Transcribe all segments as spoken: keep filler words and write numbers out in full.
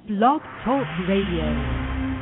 Blog Talk Radio.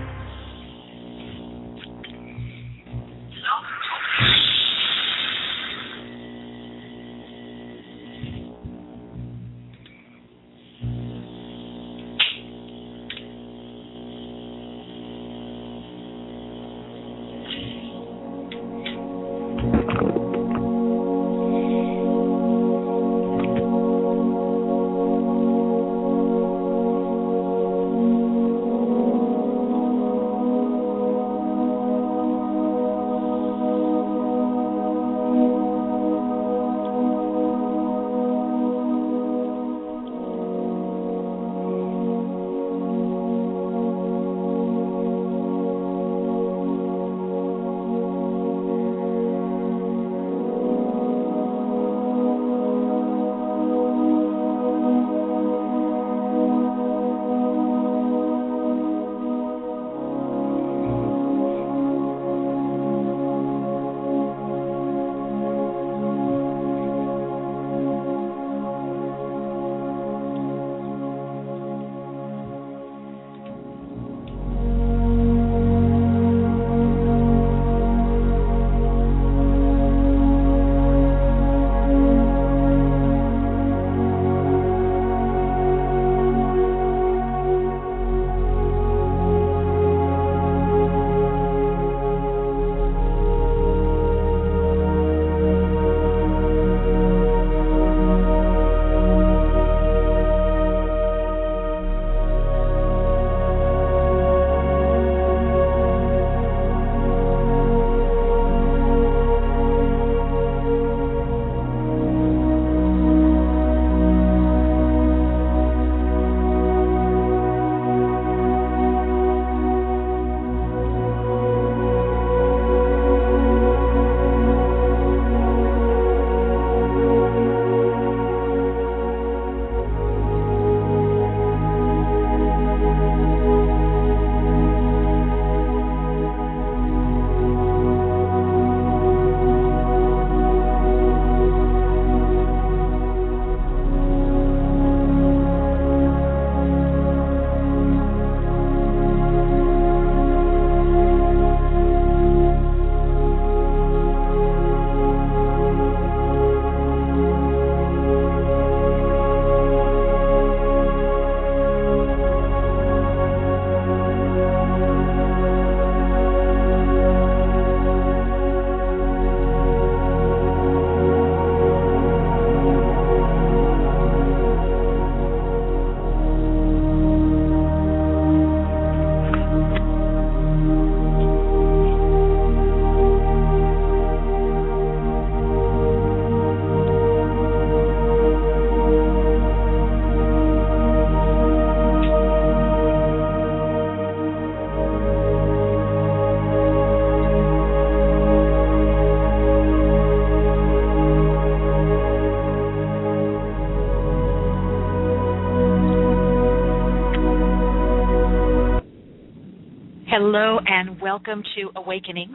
Hello and welcome to Awakenings,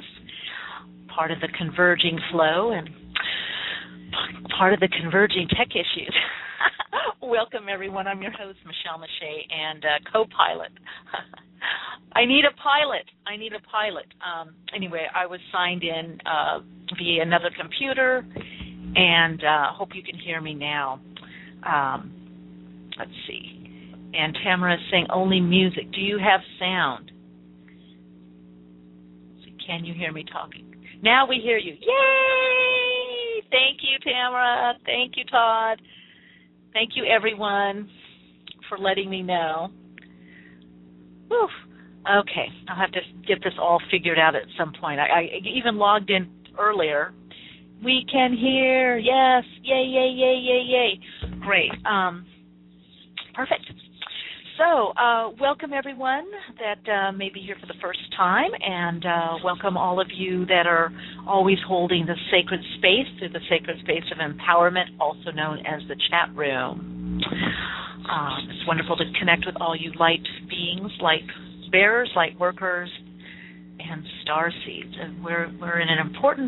part of the Converging Flow and part of the Converging Tech Issues. Welcome, everyone. I'm your host, Michelle Mache, and uh, co-pilot. I need a pilot. I need a pilot. Um, anyway, I was signed in uh, via another computer, and uh, hope you can hear me now. Um, let's see. And Tamara is saying only music. Do you have sound? Can you hear me talking? Now we hear you. Yay! Thank you, Tamara. Thank you, Todd. Thank you, everyone, for letting me know. Whew. Okay, I'll have to get this all figured out at some point. I, I even logged in earlier. We can hear. Yes. Yay, yay, yay, yay, yay. Great. Um, perfect. So, uh, welcome everyone that uh, may be here for the first time, and uh, welcome all of you that are always holding the sacred space through the sacred space of empowerment, also known as the chat room. Um, it's wonderful to connect with all you light beings, light bearers, light workers, and star seeds. And we're we're in an important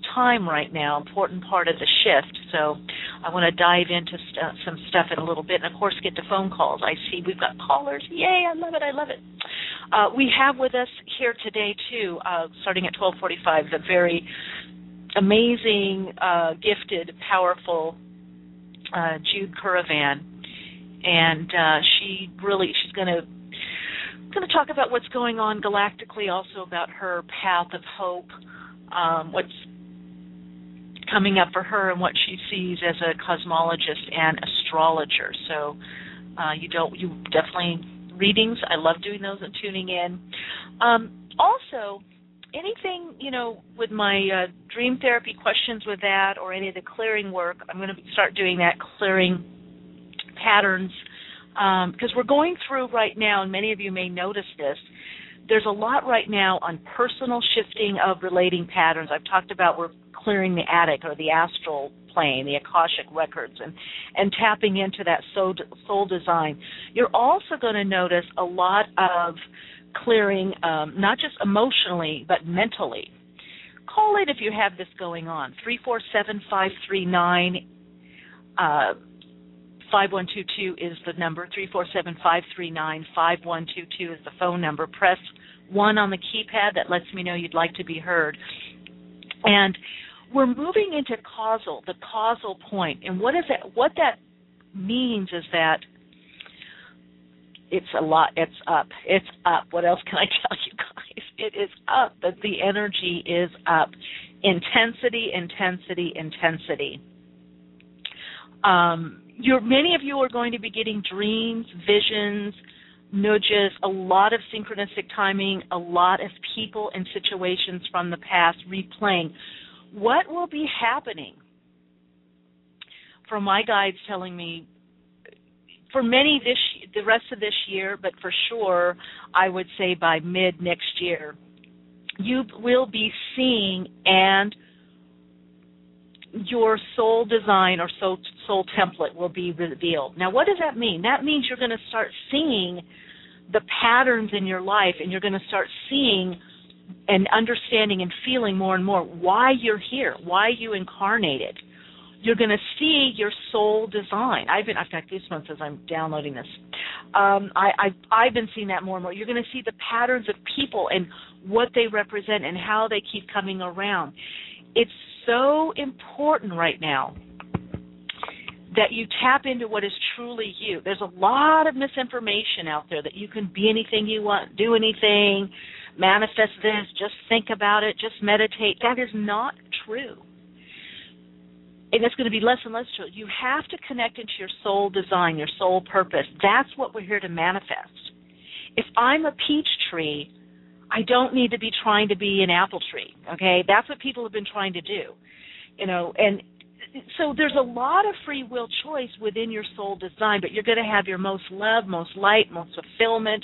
time right now, important part of the shift. So I want to dive into st- some stuff in a little bit, and of course get to phone calls. I see we've got callers. Yay, I love it, I love it. Uh, we have with us here today, too, uh, starting at twelve forty-five, the very amazing, uh, gifted, powerful uh, Jude Curavan. And uh, she really, she's going to going to talk about what's going on galactically, also about her path of hope, um, what's coming up for her and what she sees as a cosmologist and astrologer. So uh, you don't, you definitely, readings, I love doing those and tuning in. Um, also, anything, you know, with my uh, dream therapy questions with that or any of the clearing work, I'm going to start doing that, clearing patterns, because um, we're going through right now, and many of you may notice this, there's a lot right now on personal shifting of relating patterns. I've talked about we're clearing the attic or the astral plane, the Akashic records, and, and tapping into that soul, soul design. You're also going to notice a lot of clearing, um, not just emotionally, but mentally. Call in if you have this going on, three four seven, five three nine, uh, five one two two is the number. three four seven, five three nine, five one two two is the phone number. Press one on the keypad. That lets me know you'd like to be heard. And we're moving into causal, the causal point. And what is that? What that means is that it's a lot. It's up. It's up. What else can I tell you guys? It is up. That the energy is up. Intensity, intensity, intensity. Um, You're, many of you are going to be getting dreams, visions, nudges, a lot of synchronistic timing, a lot of people and situations from the past replaying. What will be happening? From my guides telling me, for many this the rest of this year, but for sure, I would say by mid next year, you will be seeing and your soul design or soul, soul template will be revealed. Now, what does that mean? That means you're going to start seeing the patterns in your life, and you're going to start seeing and understanding and feeling more and more why you're here, why you incarnated. You're going to see your soul design. I've been, I've got goosebumps as I'm downloading this. Um, I, I've, I've been seeing that more and more. You're going to see the patterns of people and what they represent and how they keep coming around. It's so important right now that you tap into what is truly you. There's a lot of misinformation out there that you can be anything you want, do anything, manifest this, just think about it, just meditate. That is not true. And it's going to be less and less true. You have to connect into your soul design, your soul purpose. That's what we're here to manifest. If I'm a peach tree, I don't need to be trying to be an apple tree, okay? That's what people have been trying to do, you know. And so there's a lot of free will choice within your soul design, but you're going to have your most love, most light, most fulfillment,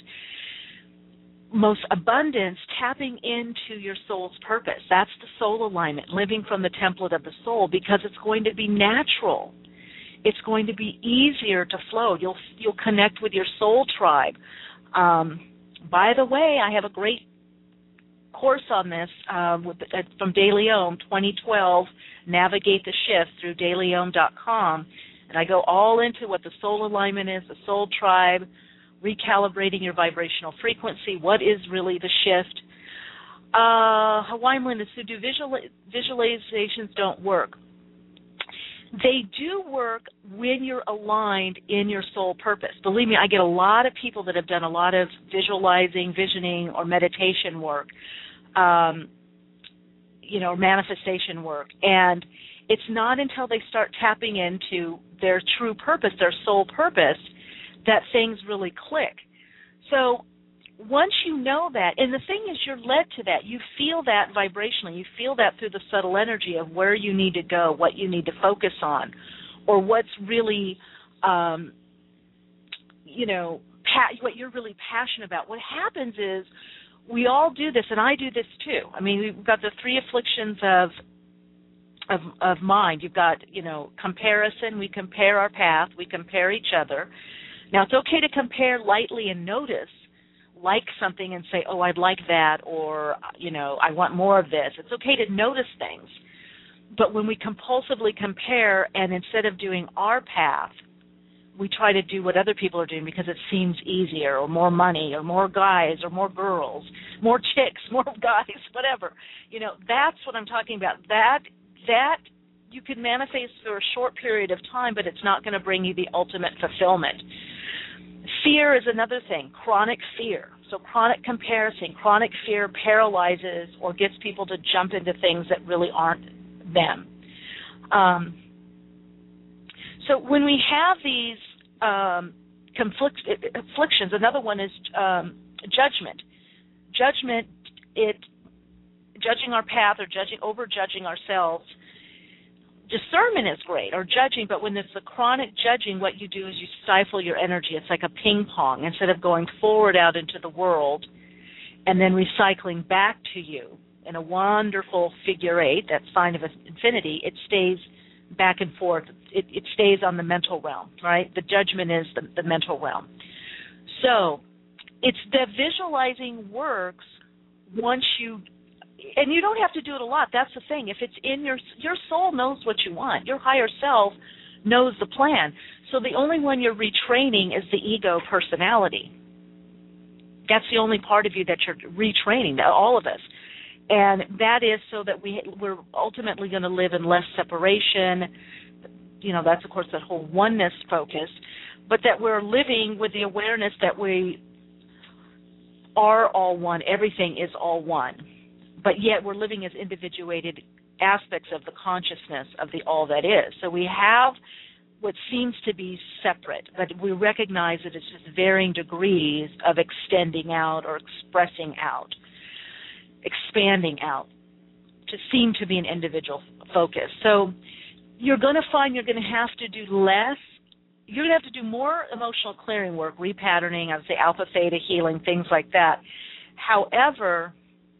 most abundance tapping into your soul's purpose. That's the soul alignment, living from the template of the soul, because it's going to be natural. It's going to be easier to flow. You'll you'll connect with your soul tribe. Um, by the way, I have a great course on this uh, with, uh, from DeLeon, twenty twelve, Navigate the Shift through de leon dot com. And I go all into what the soul alignment is, the soul tribe, recalibrating your vibrational frequency, what is really the shift. Uh, Hawaiian Linda, so do visual, visualizations don't work? They do work when you're aligned in your soul purpose. Believe me, I get a lot of people that have done a lot of visualizing, visioning, or meditation work, um, you know, manifestation work. And it's not until they start tapping into their true purpose, their soul purpose, that things really click. So once you know that, and the thing is you're led to that, you feel that vibrationally, you feel that through the subtle energy of where you need to go, what you need to focus on, or what's really, um, you know, pa- what you're really passionate about. What happens is we all do this, and I do this too. I mean, we've got the three afflictions of of, of mind. You've got, you know, comparison. We compare our path. We compare each other. Now, it's okay to compare lightly and notice, like something and say, oh, I'd like that, or, you know, I want more of this. It's okay to notice things. but when we compulsively compare and instead of doing our path, we try to do what other people are doing because it seems easier, or more money, or more guys, or more girls, more chicks, more guys, whatever. You know, that's what I'm talking about. That that you can manifest for a short period of time, but it's not going to bring you the ultimate fulfillment. Fear is another thing, chronic fear. So chronic comparison, chronic fear paralyzes or gets people to jump into things that really aren't them. Um, so when we have these um, conflict, afflictions, another one is um, judgment. Judgment, it judging our path or judging, over-judging ourselves. Discernment is great, or judging, but when it's the chronic judging, what you do is you stifle your energy. It's like a ping pong. Instead of going forward out into the world and then recycling back to you in a wonderful figure eight, that sign of infinity, it stays back and forth. It, it stays on the mental realm, right? The judgment is the, the mental realm. So it's the visualizing works once you, and you don't have to do it a lot. That's the thing. If it's in your, your soul knows what you want. Your higher self knows the plan. So the only one you're retraining is the ego personality. That's the only part of you that you're retraining, all of us. And that is so that we, we're ultimately going to live in less separation. You know, that's, of course, that whole oneness focus. But that we're living with the awareness that we are all one. Everything is all one. But yet we're living as individuated aspects of the consciousness of the all that is. So we have what seems to be separate, but we recognize that it's just varying degrees of extending out or expressing out, expanding out to seem to be an individual focus. So you're going to find you're going to have to do less. You're going to have to do more emotional clearing work, repatterning, I would say alpha, theta, healing, things like that. However,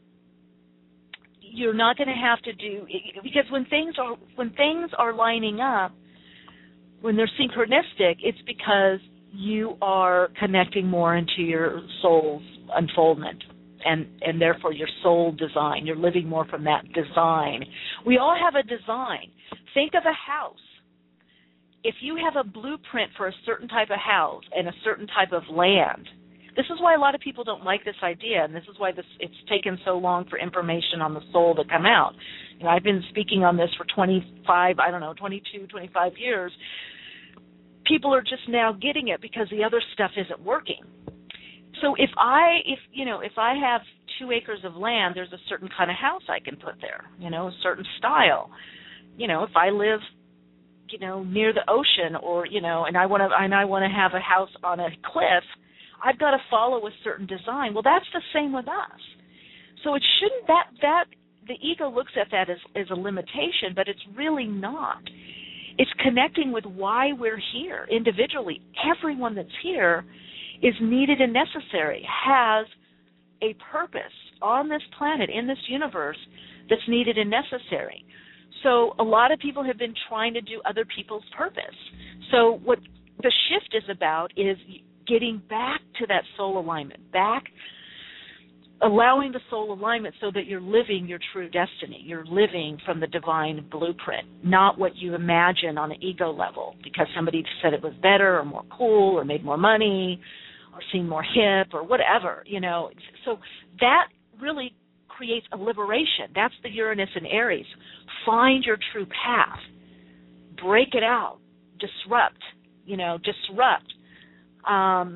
you're not going to have to do, because when things are when things are lining up, when they're synchronistic, it's because you are connecting more into your soul's unfoldment and, and therefore your soul design. You're living more from that design. We all have a design. Think of a house. If you have a blueprint for a certain type of house and a certain type of land, this is why a lot of people don't like this idea, and this is why this, it's taken so long for information on the soul to come out. You know, I've been speaking on this for twenty-five, I don't know, twenty-two, twenty-five years. People are just now getting it because the other stuff isn't working. So if I, if you know, if I have two acres of land, there's a certain kind of house I can put there. You know, a certain style. You know, if I live, you know, near the ocean, or you know, and I want to, and I want to have a house on a cliff, I've got to follow a certain design. Well, that's the same with us. So it shouldn't, that, that the ego looks at that as, as a limitation, but it's really not. It's connecting with why we're here individually. Everyone that's here is needed and necessary, has a purpose on this planet, in this universe, that's needed and necessary. So a lot of people have been trying to do other people's purpose. So what the shift is about is getting back to that soul alignment, back, allowing the soul alignment so that you're living your true destiny. You're living from the divine blueprint, not what you imagine on an ego level because somebody said it was better or more cool or made more money or seemed more hip or whatever, you know. So that really creates a liberation. That's the Uranus and Aries. Find your true path. Break it out. Disrupt, you know, disrupt. Um,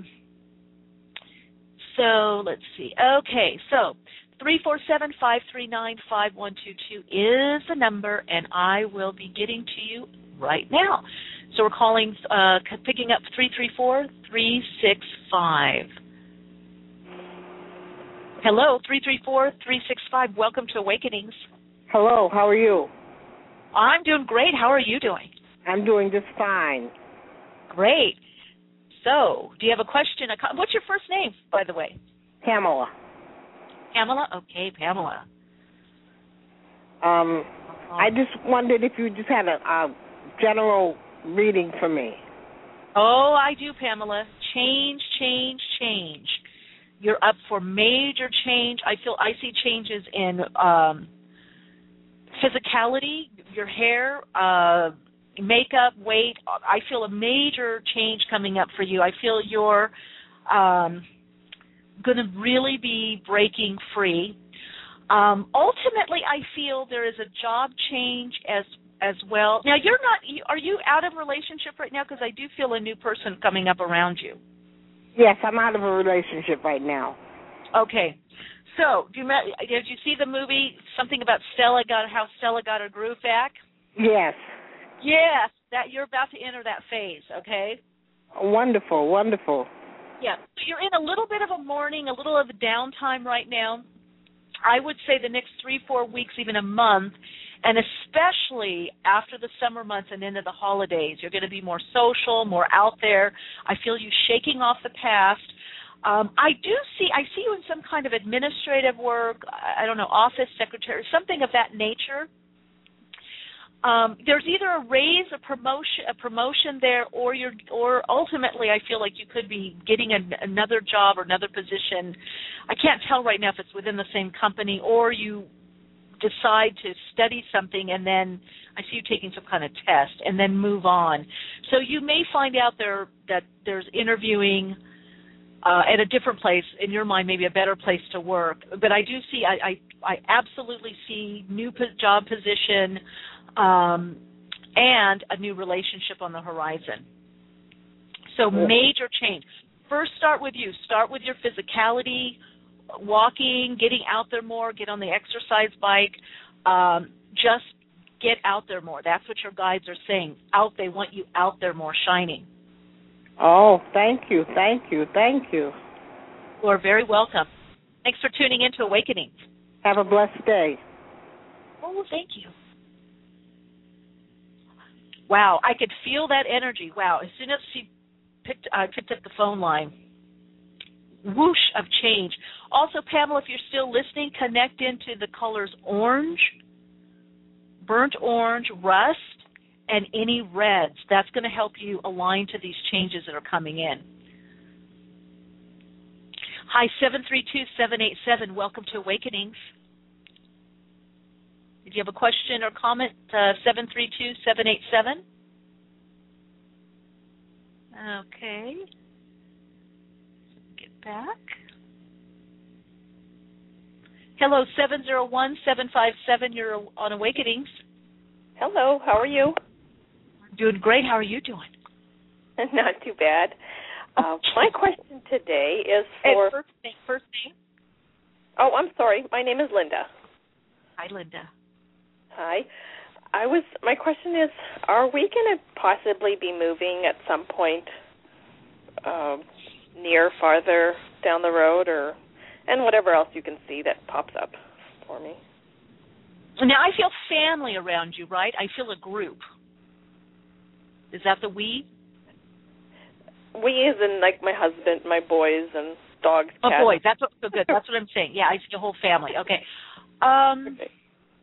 so let's see. Okay, so three four seven, five three nine, five one two two is the number, and I will be getting to you right now. So we're calling, uh, picking up three three four, three six five. Hello, three three four, three six five. Welcome to Awakenings. Hello, how are you? I'm doing great. How are you doing? I'm doing just fine. Great. So, do you have a question? A co- What's your first name, by the way? Pamela. Pamela? Okay, Pamela. Um, I just wondered if you just had a, a general reading for me. Oh, I do, Pamela. Change, change, change. You're up for major change. I feel I see changes in um, physicality, your hair, uh, makeup, weight. I feel a major change coming up for you. I feel you're um, going to really be breaking free. Um, ultimately, I feel there is a job change as as well. Now, you're not. Are you out of a relationship right now? Because I do feel a new person coming up around you. Yes, I'm out of a relationship right now. Okay. So, do you, did you see the movie, something about Stella got, how Stella got her groove back? Yes. Yes, that you're about to enter that phase, okay? Wonderful, wonderful. Yeah, so you're in a little bit of a mourning, a little of a downtime right now. I would say the next three, four weeks, even a month, and especially after the summer months and into the holidays, you're going to be more social, more out there. I feel you shaking off the past. Um, I do see, I see you in some kind of administrative work, I don't know, office secretary, something of that nature. Um, there's either a raise, a promotion, a promotion there, or you're, or ultimately, I feel like you could be getting a, another job or another position. I can't tell right now if it's within the same company, or you decide to study something and then I see you taking some kind of test and then move on. So you may find out there that there's interviewing uh, at a different place, in your mind, maybe a better place to work. But I do see, I, I, I absolutely see new po- job position. Um, and a new relationship on the horizon. So major change. First, start with you. Start with your physicality, walking, getting out there more, get on the exercise bike. Um, just get out there more. That's what your guides are saying. Out, they want you out there more, shining. Oh, thank you, thank you, thank you. You are very welcome. Thanks for tuning in to Awakenings. Have a blessed day. Oh, thank you. Wow, I could feel that energy. Wow, as soon as she picked, uh, picked up the phone line, whoosh of change. Also, Pamela, if you're still listening, connect into the colors orange, burnt orange, rust, and any reds. That's going to help you align to these changes that are coming in. Hi, seven three two, seven eight seven. Welcome to Awakenings. If you have a question or comment, uh, seven three two, seven eight seven. Okay. Get back. Hello, seven zero one, seven five seven. You're on Awakenings. Hello, how are you? Doing great. How are you doing? Not too bad. Uh, my question today is for... Hey, first name, first name? Oh, I'm sorry. My name is Linda. Hi, Linda. Hi. I was. My question is, are we going to possibly be moving at some point uh, near, farther down the road, or and whatever else you can see that pops up for me? Now, I feel family around you, right? I feel a group. Is that the we? We as in, like, my husband, my boys, and dogs, Oh, cats. boys. That's what, so good. That's what I'm saying. Yeah, I see the whole family. Okay. Um, okay.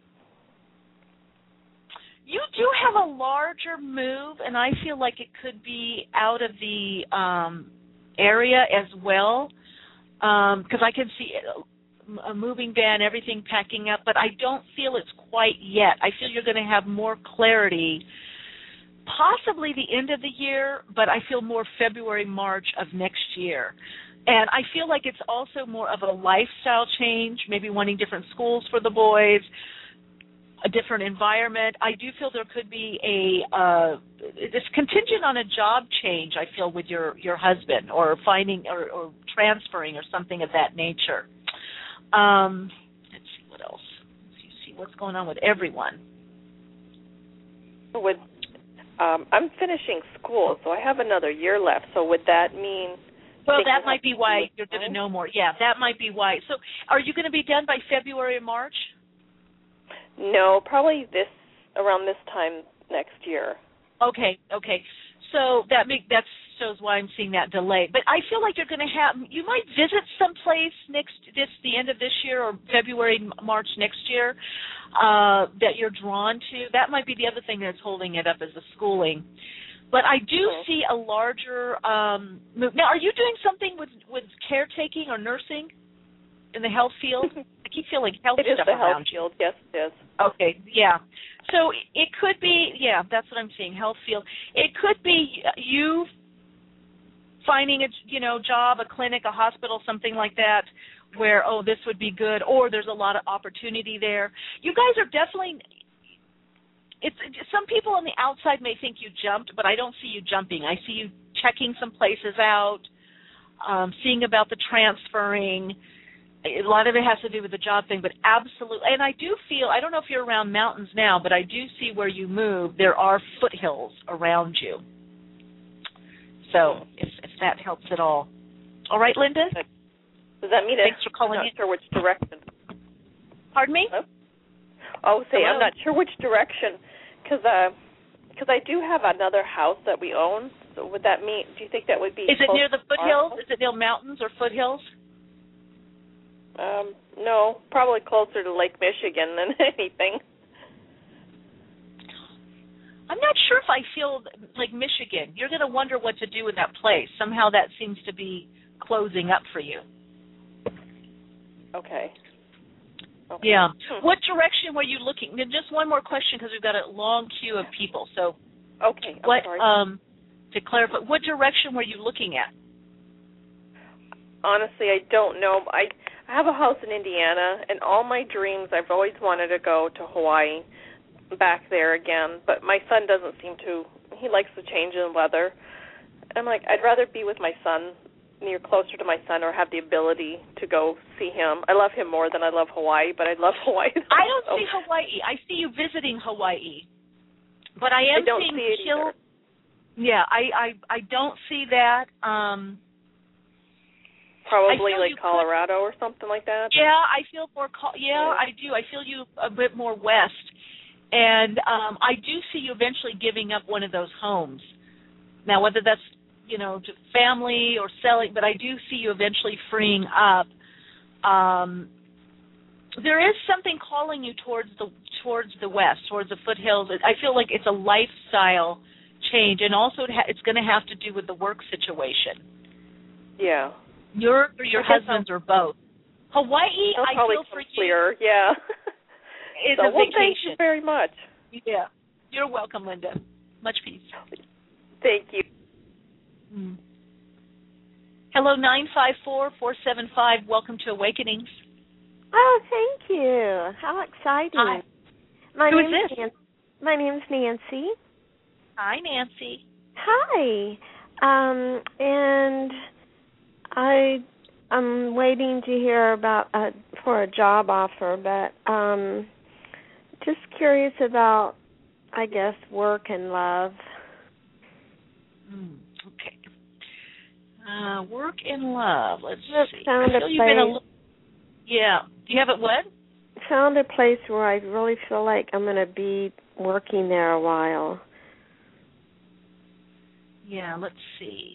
You do have a larger move, and I feel like it could be out of the um, area as well, because um, I can see a moving van, everything packing up, but I don't feel it's quite yet. I feel you're going to have more clarity, possibly the end of the year, but I feel more February, March of next year. And I feel like it's also more of a lifestyle change, maybe wanting different schools for the boys, a different environment. I do feel there could be a, uh, it's contingent on a job change, I feel, with your, your husband, or finding or, or transferring or something of that nature. Um, let's see what else. Let's see what's going on with everyone. With, um, I'm finishing school, so I have another year left. So would that mean... Well, that might be why you're going to know more. Yeah, that might be why. So are you going to be done by February or March? No, probably this around this time next year. Okay, okay. So that make, that shows why I'm seeing that delay. But I feel like you're going to have, you might visit someplace next, this the end of this year or February, March next year uh, that you're drawn to. That might be the other thing that's holding it up is the schooling. But I do okay. see a larger um, move. Now, are you doing something with, with caretaking or nursing in the health field? keep feeling health It is stuff the health around you. field. Yes, it is. Okay, yeah. So it could be, yeah, that's what I'm seeing, health field. It could be you finding a, you know, job, a clinic, a hospital, something like that, where, oh, this would be good, or there's a lot of opportunity there. You guys are definitely, it's some people on the outside may think you jumped, but I don't see you jumping. I see you checking some places out, um, seeing about the transferring. A lot of it has to do with the job thing, but absolutely. And I do feel, I don't know if you're around mountains now, but I do see where you move, there are foothills around you. So if, if that helps at all. All right, Linda? Does that mean Thanks it? for calling I'm not in. sure which direction. Pardon me? Hello? Oh, say, Hello? I'm not sure which direction, because uh, cause I do have another house that we own. So would that mean, do you think that would be Is it close near the to foothills? our Is it near mountains or foothills? Um, no, probably closer to Lake Michigan than anything. I'm not sure if I feel like Michigan. You're going to wonder what to do with that place. Somehow that seems to be closing up for you. Okay. okay. Yeah. Hmm. What direction were you looking? Then just one more question because we've got a long queue of people. So, Okay. I'm what sorry. um to clarify, what direction were you looking at? Honestly, I don't know. I I have a house in Indiana, and all my dreams, I've always wanted to go to Hawaii, back there again. But my son doesn't seem to. He likes the change in weather. I'm like, I'd rather be with my son, near closer to my son, or have the ability to go see him. I love him more than I love Hawaii, but I love Hawaii. I don't so. see Hawaii. I see you visiting Hawaii, but I am I don't seeing see it hill. either. Yeah, I, I I don't see that. Um, Probably I feel like you Colorado or something like that. Yeah, I feel more. Yeah, I do. I feel you a bit more west, and um, I do see you eventually giving up one of those homes. Now, whether that's you know to family or selling, but I do see you eventually freeing up. Um, there is something calling you towards the towards the west, towards the foothills. I feel like it's a lifestyle change, and also it ha- it's going to have to do with the work situation. Yeah. Your or your husband's or both. Hawaii, I'll I probably feel for come clear. you, Yeah. is so, a well, vacation. thank you very much. Yeah. You're welcome, Linda. Much peace. Thank you. Mm. Hello, nine five four, four seven five. Welcome to Awakenings. Oh, thank you. How exciting. Hi. My Who is name's this? Nan- my name's Nancy. Hi, Nancy. Hi. Um, and I I'm waiting to hear about a, for a job offer, but um, just curious about, I guess, work and love. Mm, okay. Uh, work and love. Let's Just see. found I a feel you've been a place. little. Yeah. Do you have it what? Found a place where I really feel like I'm going to be working there a while. Yeah. Let's see.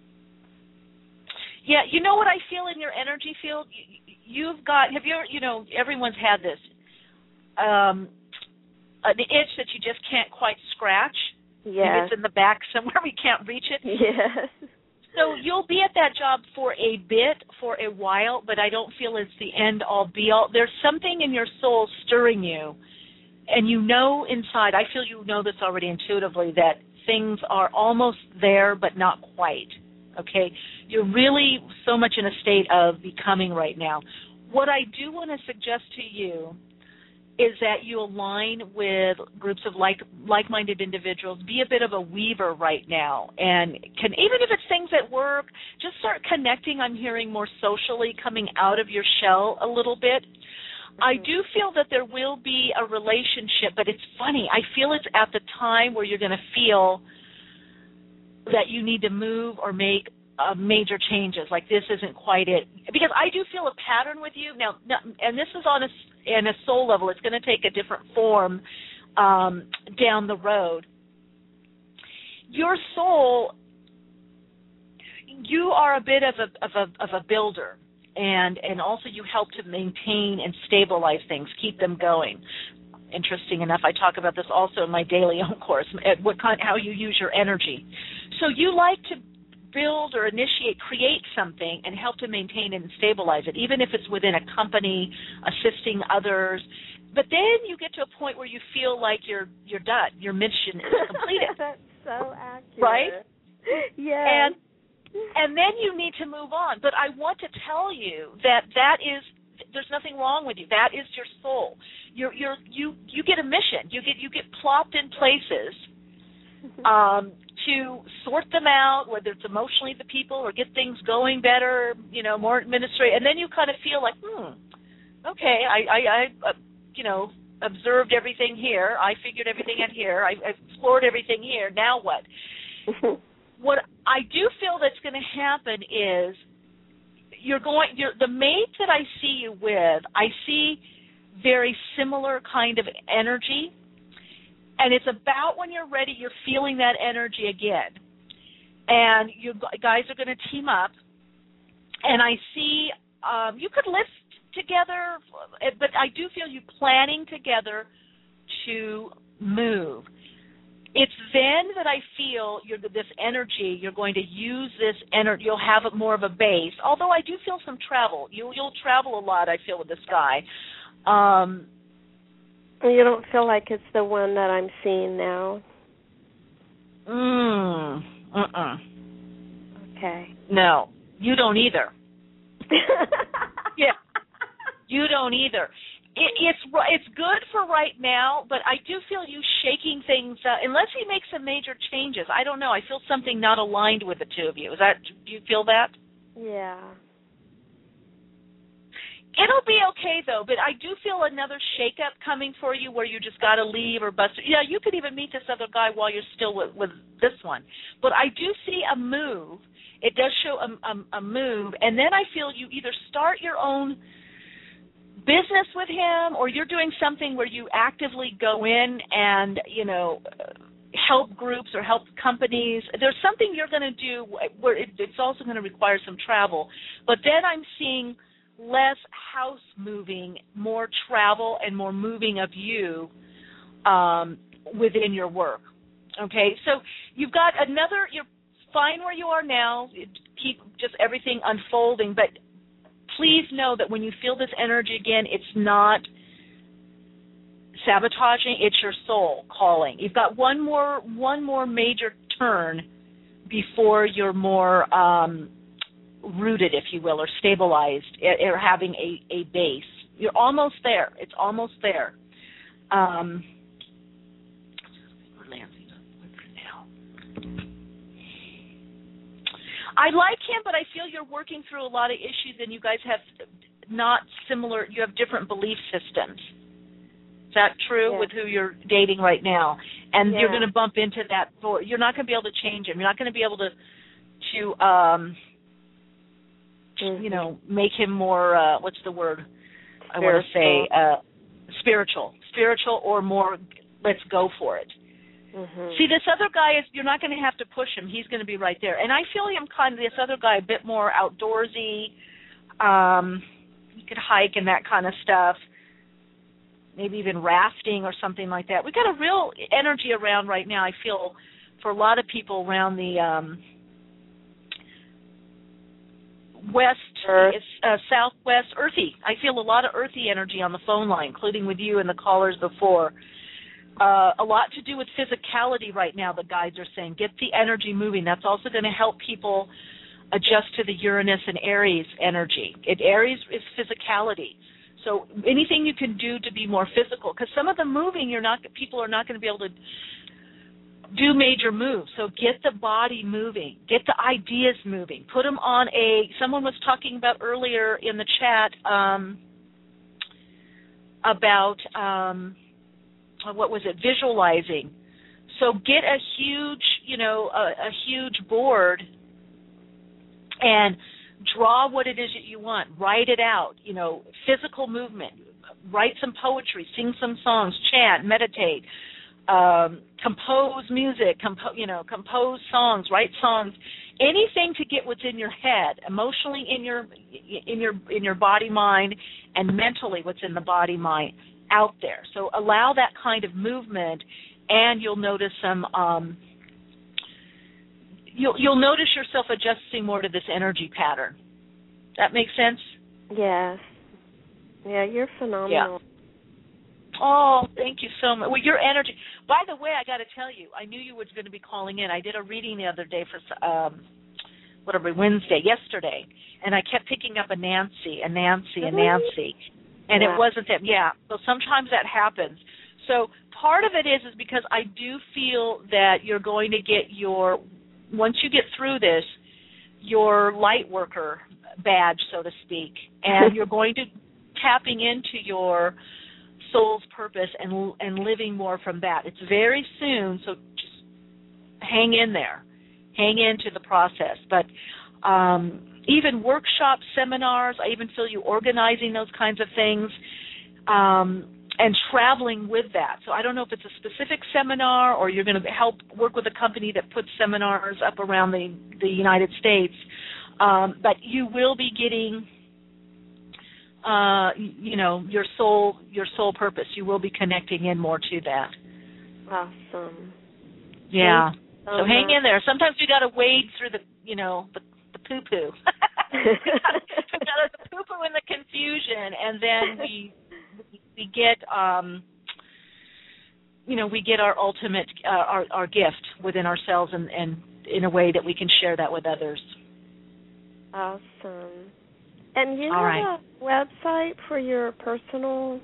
Yeah, you know what I feel in your energy field? You, you've got, have you ever, you know, everyone's had this, um, uh, the itch that you just can't quite scratch. Yes. Maybe it's in the back somewhere, we can't reach it. Yes. So you'll be at that job for a bit, for a while, but I don't feel it's the end-all, be-all. There's something in your soul stirring you, and you know inside, I feel you know this already intuitively, that things are almost there but not quite. Okay, you're really so much in a state of becoming right now. What I do want to suggest to you is that you align with groups of like like-minded individuals. Be a bit of a weaver right now, and can even if it's things at work, just start connecting. I'm hearing more socially, coming out of your shell a little bit. Mm-hmm. I do feel that there will be a relationship, but it's funny. I feel it's at the time where you're going to feel that you need to move or make uh, major changes, like this isn't quite it. Because I do feel a pattern with you. Now, and this is on a, in a soul level. It's going to take a different form um, down the road. Your soul, you are a bit of a, of a, of a builder. And, and also you help to maintain and stabilize things, keep them going. Interesting enough, I talk about this also in my daily own course, at what kind, how you use your energy. So you like to build or initiate, create something and help to maintain and stabilize it, even if it's within a company, assisting others. But then you get to a point where you feel like you're you're done. Your mission is completed. That's so accurate. Right? Yes. And and then you need to move on. But I want to tell you that that is, there's nothing wrong with you. That is your soul. You're you're you you get a mission. You get you get plopped in places um, to sort them out, whether it's emotionally the people or get things going better, you know, more administrative. And then you kind of feel like, hmm, okay, I I, I uh, you know, observed everything here. I figured everything out here. I, I explored everything here. Now what? What I do feel that's going to happen is you're going, you're, the mate that I see you with, I see very similar kind of energy, and it's about when you're ready, you're feeling that energy again, and you guys are going to team up, and I see um, you could live together, but I do feel you planning together to move. It's then that I feel you're, this energy, you're going to use this energy, you'll have more of a base, although I do feel some travel. You, you'll travel a lot, I feel, with this guy. Um, you don't feel like it's the one that I'm seeing now? Mm, uh-uh. Okay. No, you don't either. Yeah, you don't either. It, it's it's good for right now, but I do feel you shaking things up. Unless he makes some major changes, I don't know. I feel something not aligned with the two of you. Is that? Do you feel that? Yeah. It'll be okay though, but I do feel another shakeup coming for you, where you just got to leave or bust. Yeah, you could even meet this other guy while you're still with, with this one. But I do see a move. It does show a, a, a move, and then I feel you either start your own business with him, or you're doing something where you actively go in and, you know, help groups or help companies. There's something you're going to do where it, it's also going to require some travel. But then I'm seeing less house moving, more travel, and more moving of you um, within your work. Okay, so you've got another, you're fine where you are now, keep just everything unfolding, but please know that when you feel this energy again, it's not sabotaging, it's your soul calling. You've got one more one more major turn before you're more um, rooted, if you will, or stabilized, or having a, a base. You're almost there. It's almost there. Um, I like him, but I feel you're working through a lot of issues, and you guys have not similar, you have different belief systems. Is that true yeah. with who you're dating right now? And yeah. you're going to bump into that. You're not going to be able to change him. You're not going to be able to, to um, mm-hmm. you know, make him more, uh, what's the word I want to say, uh, spiritual. Spiritual or more, let's go for it. Mm-hmm. See, this other guy, is you're not going to have to push him. He's going to be right there. And I feel him kind of, this other guy, a bit more outdoorsy. Um, he could hike and that kind of stuff. Maybe even rafting or something like that. We've got a real energy around right now, I feel, for a lot of people around the um, west, uh, southwest, earthy. I feel a lot of earthy energy on the phone line, including with you and the callers before. Uh, a lot to do with physicality right now, the guides are saying. Get the energy moving. That's also going to help people adjust to the Uranus and Aries energy. It, Aries is physicality. So anything you can do to be more physical, because some of the moving, you're not, people are not going to be able to do major moves. So get the body moving. Get the ideas moving. Put them on a, someone was talking about earlier in the chat um, about, um, what was it, visualizing. So get a huge, you know, a, a huge board and draw what it is that you want. Write it out, you know, physical movement. Write some poetry, sing some songs, chant, meditate, um, compose music, compo- you know, compose songs, write songs, anything to get what's in your head, emotionally in your in your in your body, mind, and mentally what's in the body, mind out there. So allow that kind of movement, and you'll notice some um, you'll you'll notice yourself adjusting more to this energy pattern. That makes sense? Yes. Yeah, you're phenomenal. Yeah. Oh, thank you so much. Well, your energy. By the way, I got to tell you, I knew you were going to be calling in. I did a reading the other day for um, whatever Wednesday, yesterday, and I kept picking up a Nancy, a Nancy, a Nancy, and wow. it wasn't that. Yeah. So sometimes that happens. So part of it is is because I do feel that you're going to get your, once you get through this, your light worker badge, so to speak, and you're going to tapping into your soul's purpose and and living more from that. It's very soon, so just hang in there. Hang into the process. But um, even workshops, seminars, I even feel you organizing those kinds of things um, and traveling with that. So I don't know if it's a specific seminar or you're going to help work with a company that puts seminars up around the, the United States. Um, but you will be getting, uh, you know, your soul, your soul purpose. You will be connecting in more to that. Awesome. Yeah. So, so hang in there. Sometimes we got to wade through the, you know, the, the poo-poo. we got the poo-poo and the confusion, and then we we get, um, you know, we get our ultimate, uh, our our gift within ourselves, and, and in a way that we can share that with others. Awesome. And you All have right. a website for your personal?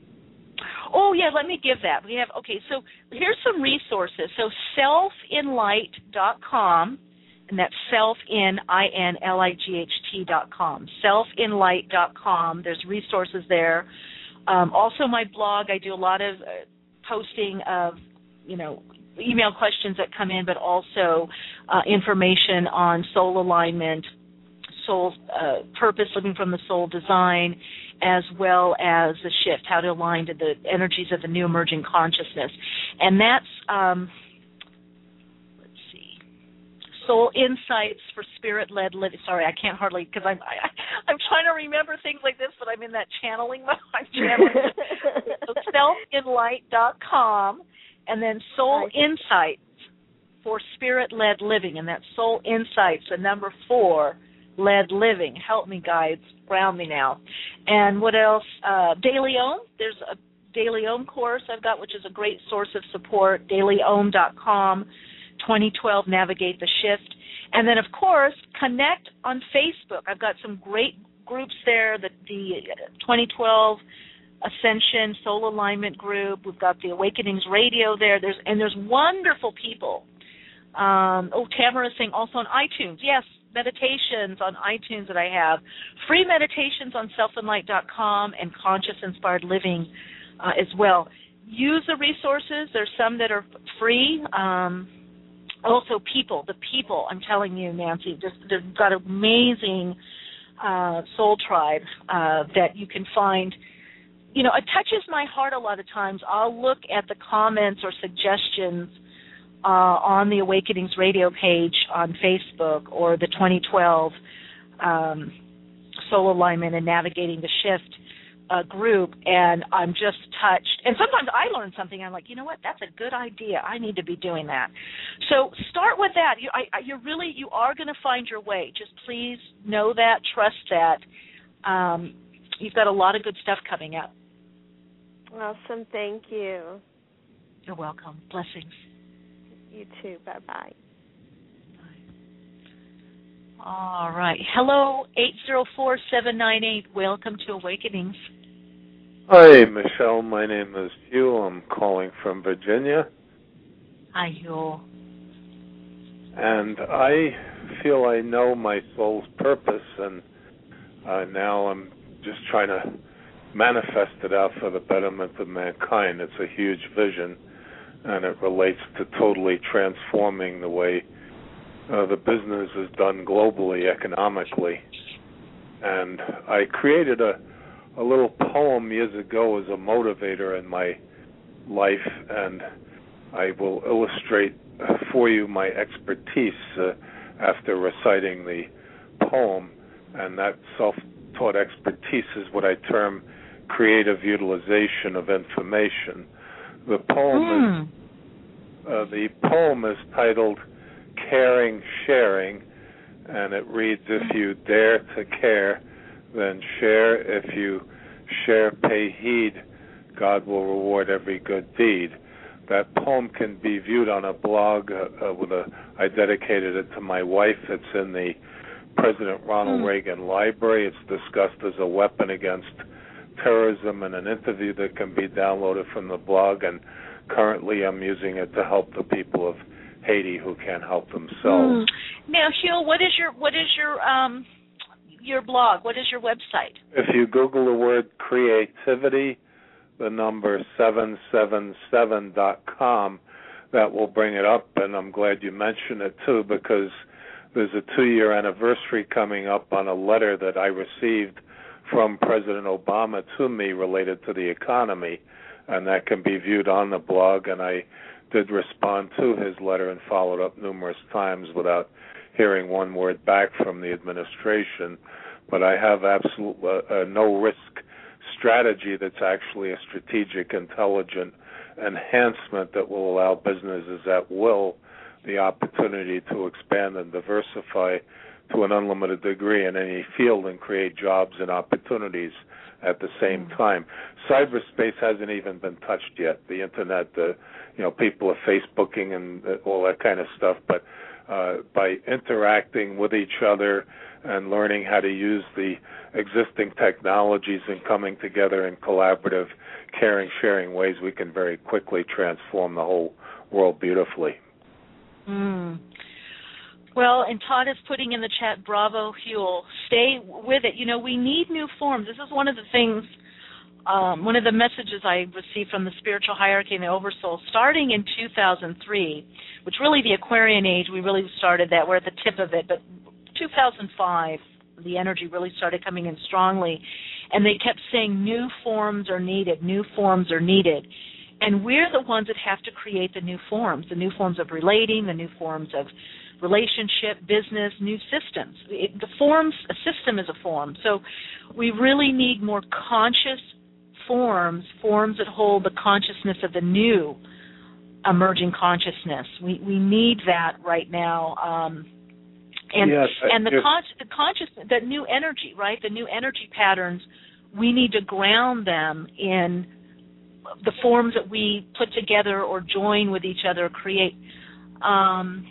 Oh, yeah, let me give that. We have, okay, so here's some resources. So self in light dot com, and that's self in, I N L I G H T dot com. self in light dot com. There's resources there. Um, also my blog, I do a lot of uh, posting of, you know, email questions that come in, but also uh, information on soul alignment, soul uh, purpose, living from the soul design, as well as the shift, how to align to the energies of the new emerging consciousness. And that's, um, let's see, Soul Insights for Spirit-Led Living. Sorry, I can't hardly, because I'm, I, I'm trying to remember things like this, but I'm in that channeling mode. I'm channeling. So self in light dot com, and then Soul Insights for Spirit-Led Living, and that's Soul Insights, the number four, Led Living. Help me, guides. Ground me now. And what else? Uh, Daily Om. There's a Daily Om course I've got, which is a great source of support. daily om dot com, twenty twelve, Navigate the Shift. And then, of course, connect on Facebook. I've got some great groups there, the, the twenty twelve Ascension Soul Alignment group. We've got the Awakenings Radio there. There's And there's wonderful people. Um, oh, Tamara saying also on iTunes. Yes, meditations on iTunes that I have. Free meditations on self in light dot com and Conscious Inspired Living uh, as well. Use the resources. There's some that are free. Um, also people, the people, I'm telling you, Nancy, just, they've got an amazing uh, soul tribe uh, that you can find. You know, it touches my heart a lot of times. I'll look at the comments or suggestions Uh, on the Awakenings Radio page on Facebook or the twenty twelve um, Soul Alignment and Navigating the Shift uh, group, and I'm just touched. And sometimes I learn something, I'm like, you know what, that's a good idea. I need to be doing that. So start with that. You, I, you're really, you are going to find your way. Just please know that, trust that. Um, you've got a lot of good stuff coming up. Awesome. Thank you. You're welcome. Blessings. You too. Bye-bye. All right. Hello, eight zero four, seven nine eight. Welcome to Awakenings. Hi, Michelle. My name is Hugh. I'm calling from Virginia. Hi, Hugh. And I feel I know my soul's purpose, and uh, now I'm just trying to manifest it out for the betterment of mankind. It's a huge vision, and it relates to totally transforming the way uh, the business is done globally, economically. And I created a, a little poem years ago as a motivator in my life, and I will illustrate for you my expertise uh, after reciting the poem. And that self-taught expertise is what I term creative utilization of information. The poem mm. is uh, the poem is titled Caring Sharing, and it reads, if you dare to care, then share. If you share, pay heed, God will reward every good deed. That poem can be viewed on a blog uh, uh, with a, I dedicated it to my wife. It's in the President Ronald mm. Reagan Library. It's discussed as a weapon against terrorism in an interview that can be downloaded from the blog, and currently I'm using it to help the people of Haiti who can't help themselves. Mm. Now, Hugh, what is your what is your um your blog? What is your website? If you Google the word creativity, the number seven seven seven dot com, that will bring it up, and I'm glad you mentioned it too, because there's a two-year anniversary coming up on a letter that I received from President Obama to me related to the economy, and that can be viewed on the blog, and I did respond to his letter and followed up numerous times without hearing one word back from the administration. But I have absolute uh, uh, no-risk strategy that's actually a strategic, intelligent enhancement that will allow businesses at will the opportunity to expand and diversify to an unlimited degree in any field and create jobs and opportunities at the same time. Cyberspace hasn't even been touched yet. The Internet, uh, you know, people are Facebooking and uh, all that kind of stuff, but uh, by interacting with each other and learning how to use the existing technologies and coming together in collaborative, caring, sharing ways, we can very quickly transform the whole world beautifully. Mm. Well, and Todd is putting in the chat, bravo, Huel. Stay with it. You know, we need new forms. This is one of the things, um, one of the messages I received from the spiritual hierarchy and the Oversoul starting in two thousand three, which really the Aquarian age, we really started that. We're at the tip of it. But two thousand five, the energy really started coming in strongly, and they kept saying new forms are needed, new forms are needed. And we're the ones that have to create the new forms, the new forms of relating, the new forms of relationship, business, new systems. It, the forms, a system is a form. So we really need more conscious forms, forms that hold the consciousness of the new emerging consciousness. We we need that right now. Um, and yes, and the, con- the conscious, the new energy, right, the new energy patterns, we need to ground them in the forms that we put together or join with each other, create. Um,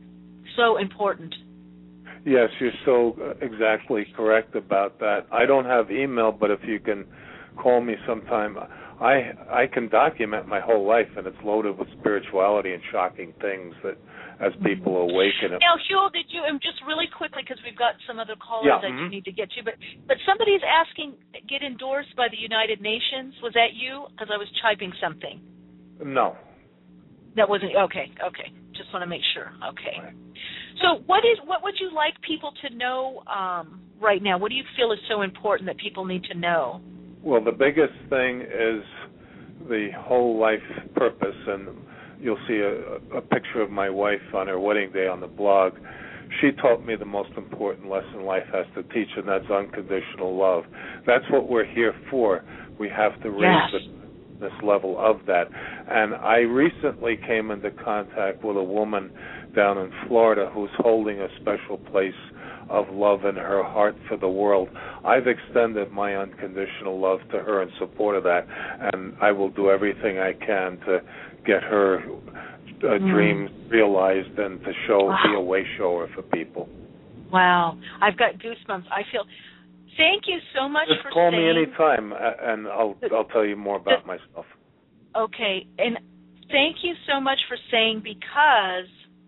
so important. Yes, you're so exactly correct about that. I don't have email, but if you can call me sometime, I I can document my whole life, and it's loaded with spirituality and shocking things that as people awaken. Now, Huel, did you, and just really quickly, because we've got some other callers yeah, that mm-hmm. you need to get to, but, but somebody's asking, get endorsed by the United Nations. Was that you? Because I was typing something. No. That wasn't, okay, okay. Just want to make sure. Okay. Right. So what is what would you like people to know um, right now? What do you feel is so important that people need to know? Well, the biggest thing is the whole life purpose, and you'll see a, a picture of my wife on her wedding day on the blog. She taught me the most important lesson life has to teach, and that's unconditional love. That's what we're here for. We have to raise yes. the, this level of that. And I recently came into contact with a woman down in Florida who's holding a special place of love in her heart for the world. I've extended my unconditional love to her in support of that, and I will do everything I can to get her uh, mm. dreams realized and to show wow. be a way shower for people. Wow. I've got goosebumps. I feel... Thank you so much Just for call saying... me anytime, and I'll I'll tell you more about the, myself. Okay, and thank you so much for saying, because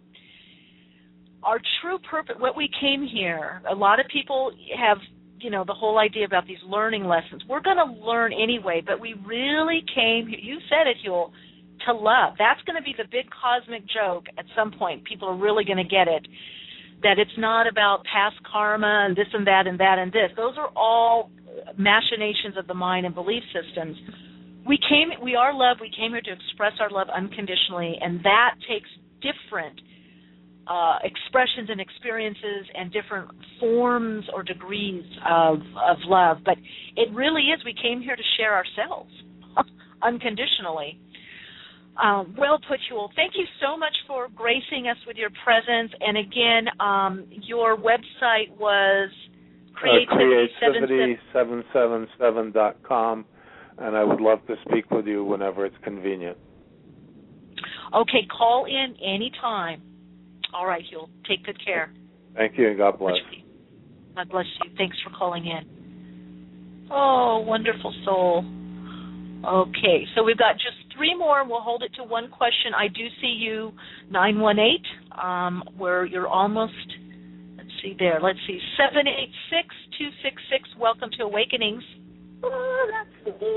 our true purpose, what we came here, a lot of people have, you know, the whole idea about these learning lessons. We're going to learn anyway, but we really came, you said it, Huel, to love. That's going to be the big cosmic joke at some point. People are really going to get it, that it's not about past karma and this and that and that and this. Those are all machinations of the mind and belief systems. We came, we are love. We came here to express our love unconditionally, and that takes different uh, expressions and experiences and different forms or degrees of, of love. But it really is, we came here to share ourselves unconditionally. Um, well put, Yul. Thank you so much for gracing us with your presence. And again, um, your website was creativity seven seven seven dot com, and I would love to speak with you whenever it's convenient. Okay, call in anytime. All right, Yul. Take good care. Thank you, and God bless. God bless you. Thanks for calling in. Oh, wonderful soul. Okay, so we've got just three more, and we'll hold it to one question. I do see you, nine one eight, um, where you're almost, let's see there, let's see, seven eight six, two six six. Welcome to Awakenings. Oh, that's me.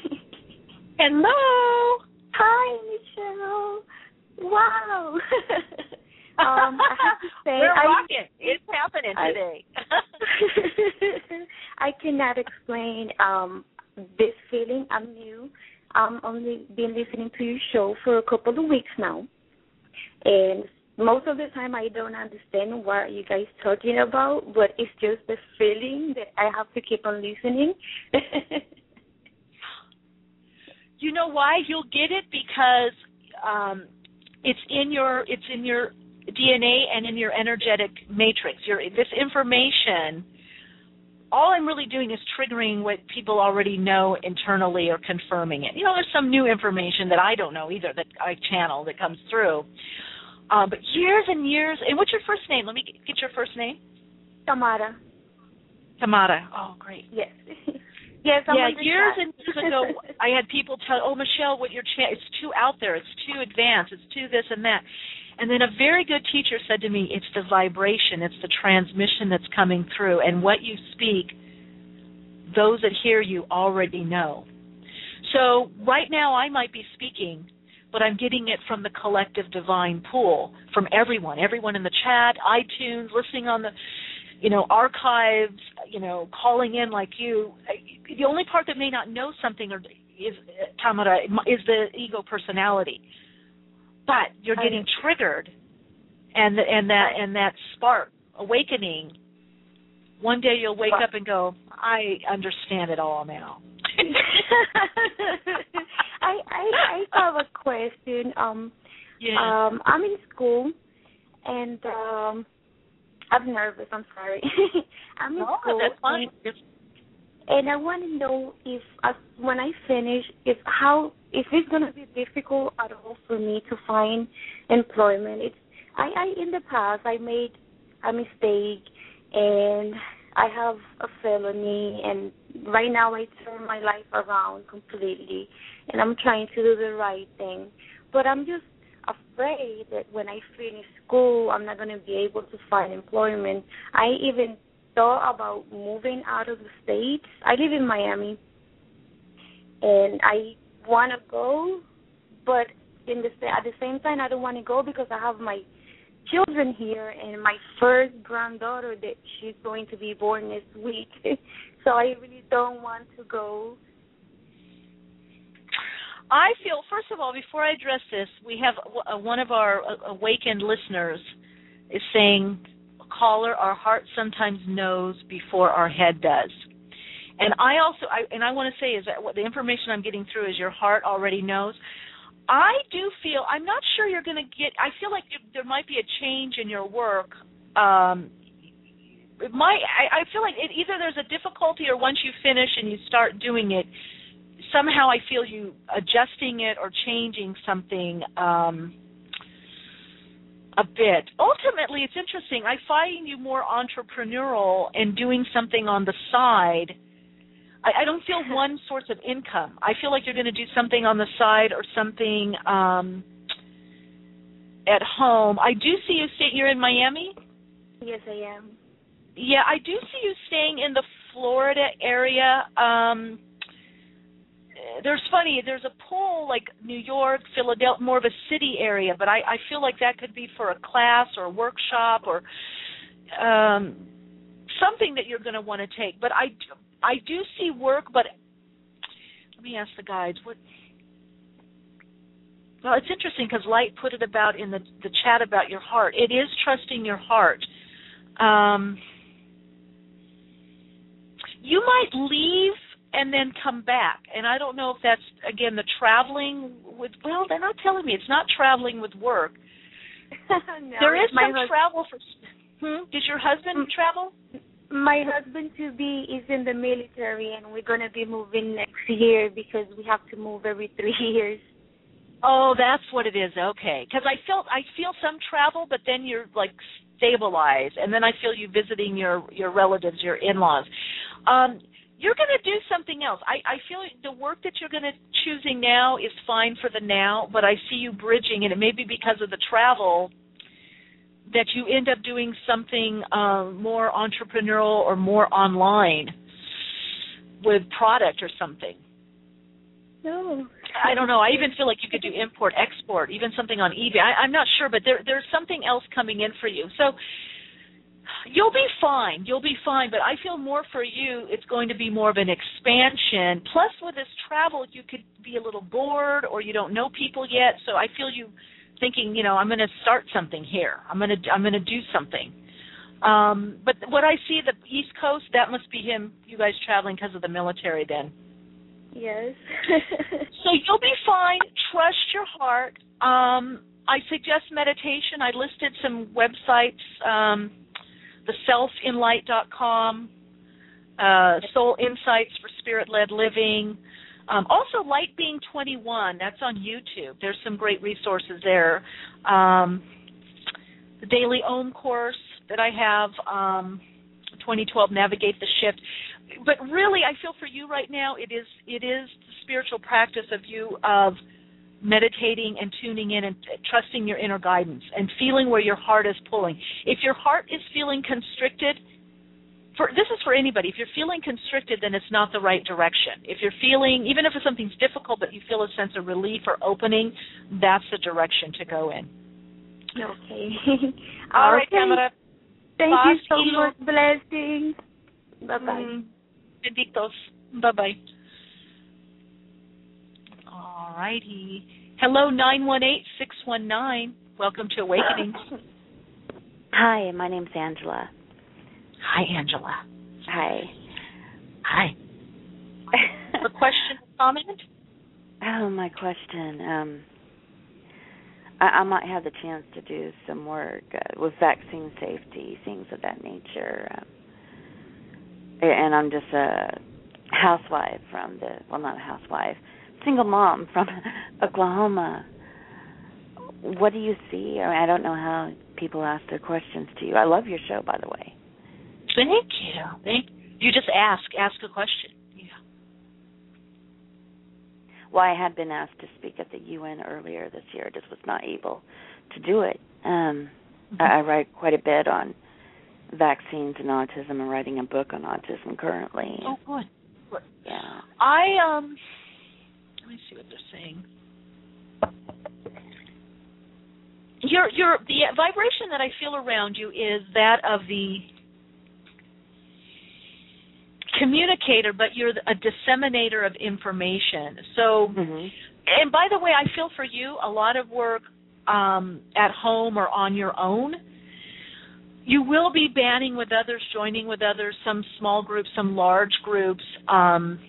Hello. Hi, Michelle. Wow. um, I have to say, We're I, rocking. It's happening I, today. I cannot explain um, this feeling. I'm new. I've only been listening to your show for a couple of weeks now, and most of the time I don't understand what you guys talking about, but it's just the feeling that I have to keep on listening. You know why? You'll get it because um, it's in your it's in your D N A and in your energetic matrix. Your this information. All I'm really doing is triggering what people already know internally or confirming it. You know, there's some new information that I don't know either that I channel that comes through. Uh, but years and years, and what's your first name? Let me get your first name. Tamara. Tamara. Oh, great. Yes. Yes, I'm yeah, years and years ago, I had people tell, oh, Michelle, what your cha- it's too out there, it's too advanced, it's too this and that. And then a very good teacher said to me, it's the vibration, it's the transmission that's coming through, and what you speak, those that hear you already know. So right now I might be speaking, but I'm getting it from the collective divine pool, from everyone, everyone in the chat, iTunes, listening on the, you know, archives, you know, calling in like you. The only part that may not know something or is, Tamara, is the ego personality. But you're getting triggered, and the, and that and that spark awakening. One day you'll wake up and go, I understand it all now. I, I I have a question. Um, yeah. um, I'm in school, and um, I'm nervous. I'm sorry. I'm in oh, school. That's fine. And, and I want to know if uh, when I finish, if how if it's going to be difficult at all for me to find employment. It's I, I in the past I made a mistake and I have a felony, and right now I turn my life around completely, and I'm trying to do the right thing. But I'm just afraid that when I finish school, I'm not going to be able to find employment. I even thought about moving out of the States. I live in Miami, and I want to go, but in the at the same time, I don't want to go because I have my children here and my first granddaughter that she's going to be born this week. So I really don't want to go. I feel, first of all, before I address this, we have uh, one of our uh, awakened listeners is saying, caller, our heart sometimes knows before our head does. And I also, I, and I want to say is that what the information I'm getting through is your heart already knows. I do feel, I'm not sure you're going to get, I feel like there might be a change in your work. Um, it might, I, I feel like it, either there's a difficulty or once you finish and you start doing it, somehow I feel you adjusting it or changing something um, a bit. Ultimately, it's interesting. I find you more entrepreneurial and doing something on the side. I, I don't feel one source of income. I feel like you're going to do something on the side or something um, at home. I do see you stay. You're in Miami? Yes, I am. Yeah, I do see you staying in the Florida area. Um, there's funny, there's a pool like New York, Philadelphia, more of a city area, but I, I feel like that could be for a class or a workshop or um, something that you're going to want to take. But I, I do see work, but let me ask the guides. What? Well, it's interesting because Light put it about in the, the chat about your heart. It is trusting your heart. Um, you might leave and then come back. And I don't know if that's, again, the traveling with, well, they're not telling me. It's not traveling with work. No, there is my some hus- travel for, hmm? Does your husband Mm. travel? My husband to be is in the military, and we're going to be moving next year because we have to move every three years. Oh, that's what it is. Okay, because I felt I feel some travel, but then you're like stabilized, and then I feel you visiting your your relatives, your in-laws. Um, you're going to do something else. I, I feel the work that you're going to choosing now is fine for the now, but I see you bridging, and it may be because of the travel that you end up doing something uh, more entrepreneurial or more online with product or something. No. I don't know. I even feel like you could do import, export, even something on eBay. I, I'm not sure, but there, there's something else coming in for you. So you'll be fine. You'll be fine. But I feel more for you, it's going to be more of an expansion. Plus, with this travel, you could be a little bored or you don't know people yet. So I feel you thinking, you know, I'm going to start something here. I'm going to I'm going to do something. Um, but what I see, the East Coast, that must be him, you guys traveling because of the military then. Yes. So you'll be fine. Trust your heart. Um, I suggest meditation. I listed some websites, um, the self in light dot com, uh, Soul Insights for Spirit-Led Living. Um, also, Light Being twenty-one, that's on YouTube. There's some great resources there. Um, the Daily Om course that I have, um, twenty twelve, Navigate the Shift. But really, I feel for you right now, it is it is the spiritual practice of you of meditating and tuning in and trusting your inner guidance and feeling where your heart is pulling. If your heart is feeling constricted, for this is for anybody, if you're feeling constricted, then it's not the right direction. If you're feeling, even if something's difficult, but you feel a sense of relief or opening, that's the direction to go in. Okay. All right, okay. Tamara. Thank Bas, you so Ilo. much. Blessings. Bye-bye. Mm, benditos. Bye-bye. All righty. Hello, nine one eight, six one nine. Welcome to Awakening. Hi, my name's Angela. Hi, Angela. Hi. Hi. A question or comment? Oh, my question. Um, I, I might have the chance to do some work uh, with vaccine safety, things of that nature. Um, and I'm just a housewife from the, well, not a housewife, single mom from Oklahoma. What do you see? I mean, I don't know how people ask their questions to you. I love your show, by the way. Thank you. Thank you. Just ask. Ask a question. Yeah. Well, I had been asked to speak at the U N earlier this year. Just was not able to do it. Um, mm-hmm. I, I write quite a bit on vaccines and autism. I'm writing a book on autism currently. Oh, good. Good. Yeah. I, um, let me see what they're saying. Your, your, the vibration that I feel around you is that of the communicator, but you're a disseminator of information. So, mm-hmm. And by the way, I feel for you a lot of work um, at home or on your own. You will be banding with others, joining with others, some small groups, some large groups. Um,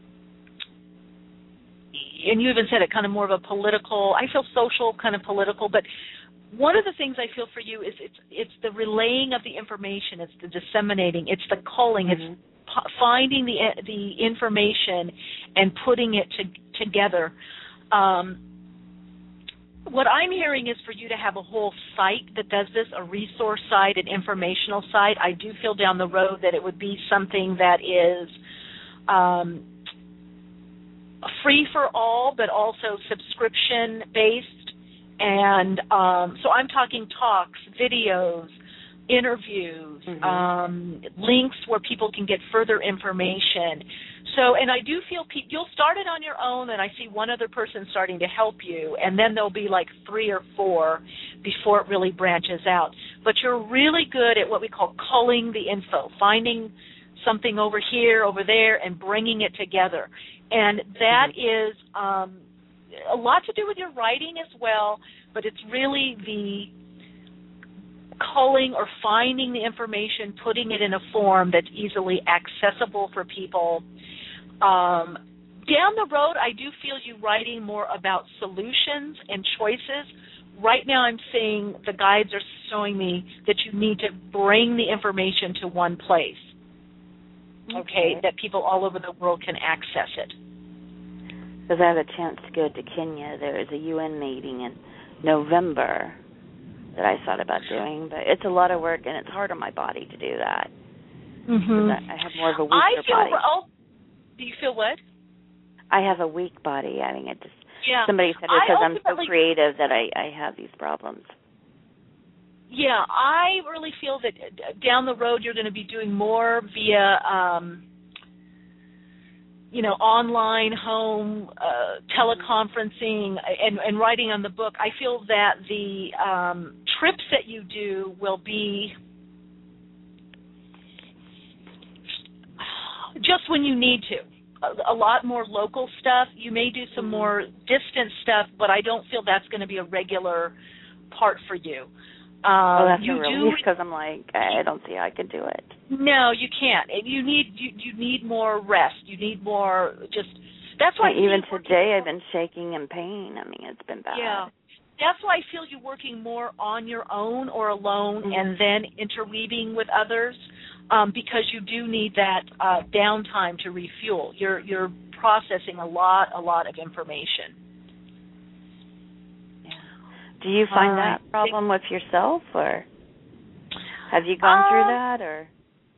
and you even said it kind of more of a political, I feel social, kind of political, but one of the things I feel for you is it's it's the relaying of the information, it's the disseminating, it's the culling, mm-hmm. it's p- finding the the information and putting it to, together. Um, what I'm hearing is for you to have a whole site that does this, a resource site, an informational site. I do feel down the road that it would be something that is um, free for all, but also subscription-based. And um, so I'm talking talks, videos, interviews, mm-hmm. um, links where people can get further information. So, and I do feel pe- you'll start it on your own, and I see one other person starting to help you, and then there'll be like three or four before it really branches out. But you're really good at what we call culling the info, finding something over here, over there, and bringing it together. And that mm-hmm. is um, a lot to do with your writing as well, but it's really the culling or finding the information, putting it in a form that's easily accessible for people. Um, down the road, I do feel you writing more about solutions and choices. Right now I'm seeing the guides are showing me that you need to bring the information to one place, okay, okay that people all over the world can access it. Because I have a chance to go to Kenya. There is a U N meeting in November that I thought about doing, but it's a lot of work and it's hard on my body to do that. Mm-hmm. I have more of a weaker I feel, body. Oh, do you feel what? I have a weak body. I mean, it just yeah. somebody said it because I'm so creative that I, I have these problems. Yeah, I really feel that down the road you're going to be doing more via, um, you know, online, home, uh, teleconferencing, and, and writing on the book. I feel that the um, trips that you do will be just when you need to. A, a lot more local stuff. You may do some more distant stuff, but I don't feel that's going to be a regular part for you. Um, oh, that's you a relief because I'm like, I don't see how I can do it. No, you can't. And you need you, you need more rest. You need more just. That's why yeah, even today I've been shaking in pain. I mean, it's been bad. Yeah, that's why I feel you working more on your own or alone, mm-hmm. and then interweaving with others, um, because you do need that uh, downtime to refuel. You're you're processing a lot a lot of information. Do you find uh, that problem with yourself, or have you gone uh, through that, or?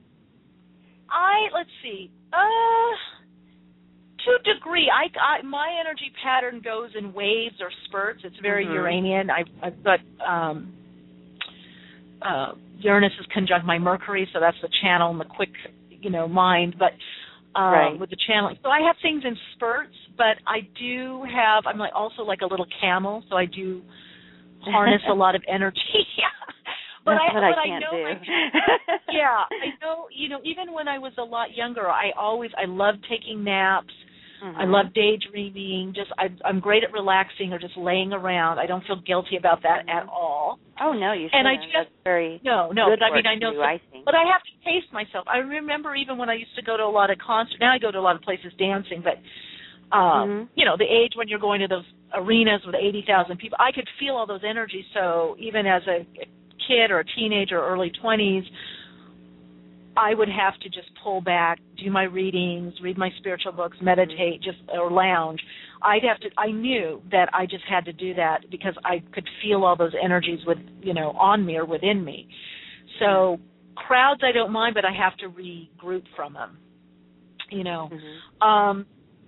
I let's see. Uh, to a degree, I, I my energy pattern goes in waves or spurts. It's very mm-hmm. Uranian. I've, I've got um, uh, Uranus is conjunct my Mercury, so that's the channel and the quick, you know, mind. But um, right. with the channeling, so I have things in spurts. But I do have. I'm like also like a little camel, so I do harness a lot of energy. But That's I, what but I can't I know do. I, yeah, I know. You know, even when I was a lot younger, I always I loved taking naps. Mm-hmm. I love daydreaming. Just I, I'm great at relaxing or just laying around. I don't feel guilty about that mm-hmm. at all. Oh no, you shouldn't. And I just That's very no, no. good But I mean, work I know. to do, So, I think. But I have to pace myself. I remember even when I used to go to a lot of concerts. Now I go to a lot of places dancing, but. Um, mm-hmm. You know, the age when you're going to those arenas with eighty thousand people, I could feel all those energies. So even as a kid or a teenager or early twenties, I would have to just pull back, do my readings, read my spiritual books, meditate, just or lounge. I'd have to. I knew that I just had to do that because I could feel all those energies with, you know, on me or within me. So crowds I don't mind, but I have to regroup from them. You know. Mm-hmm. Um,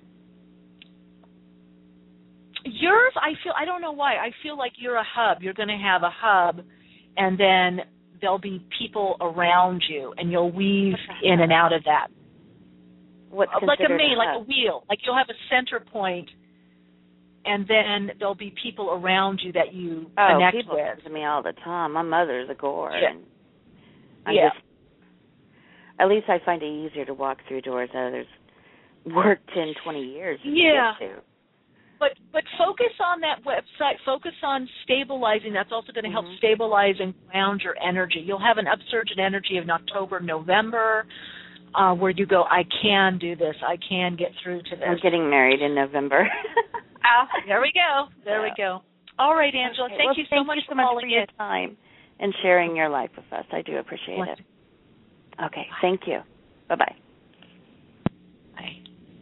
Yours, I feel, I don't know why, I feel like you're a hub. You're going to have a hub, and then there'll be people around you, and you'll weave in and out of that. What's like a me, a like hub? a wheel. Like you'll have a center point, and then there'll be people around you that you oh, connect people with. come to me all the time. My mother's a gore. Yeah. And I'm yeah. Just, at least I find it easier to walk through doors that others worked ten, twenty years to yeah. get to. But but focus on that website. Focus on stabilizing. That's also going to help mm-hmm. stabilize and ground your energy. You'll have an upsurge in energy in October, November, uh, where you go, I can do this. I can get through to this. I'm getting married in November. ah, there we go. There yeah. we go. All right, Angela. Okay. Thank well, you so thank much you so for much calling for your in. time and sharing your life with us. I do appreciate Bless it. Okay. Thank you. Bye-bye. Bye.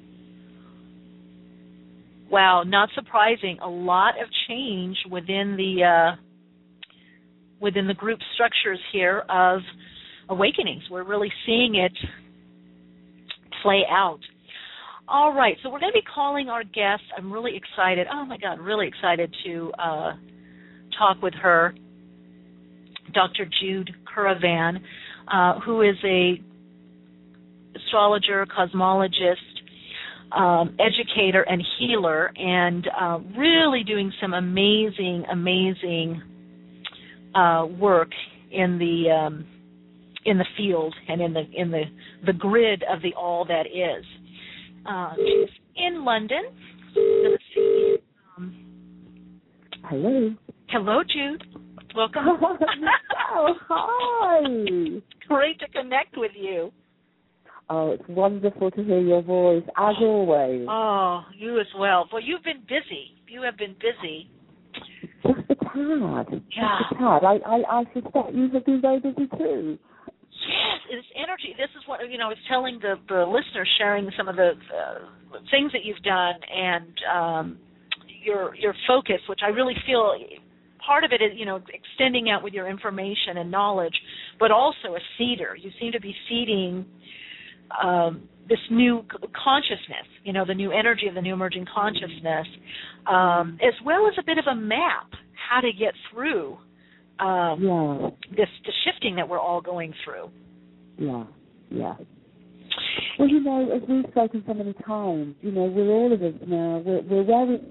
Wow, not surprising. A lot of change within the uh, within the group structures here of awakenings. We're really seeing it play out. All right, so we're going to be calling our guest. I'm really excited. Oh my God, really excited to uh, talk with her, Doctor Jude Currivan, uh, who is a astrologer, cosmologist, Um, educator and healer, and uh, really doing some amazing, amazing uh, work in the um, in the field and in the in the the grid of the all that is. Uh, she's in London. Let's see. Um, hello. Hello, Jude. Welcome. Oh, hi. Great to connect with you. Oh, it's wonderful to hear your voice, as always. Oh, you as well. Well, you've been busy. You have been busy. Just a tad. Yeah. Just a tad. I, I, I suspect you have been very busy too. Yes, it's energy. This is what, you know, I was telling the, the listeners, sharing some of the uh, things that you've done and um, your your focus, which I really feel part of it is, you know, extending out with your information and knowledge, but also a seeder. You seem to be seeding um, this new consciousness, you know, the new energy of the new emerging consciousness, um, as well as a bit of a map how to get through um, yeah. this the shifting that we're all going through. Yeah, yeah. Well, you know, as we've spoken so many times, you know, we're all of us now, we're, we're where we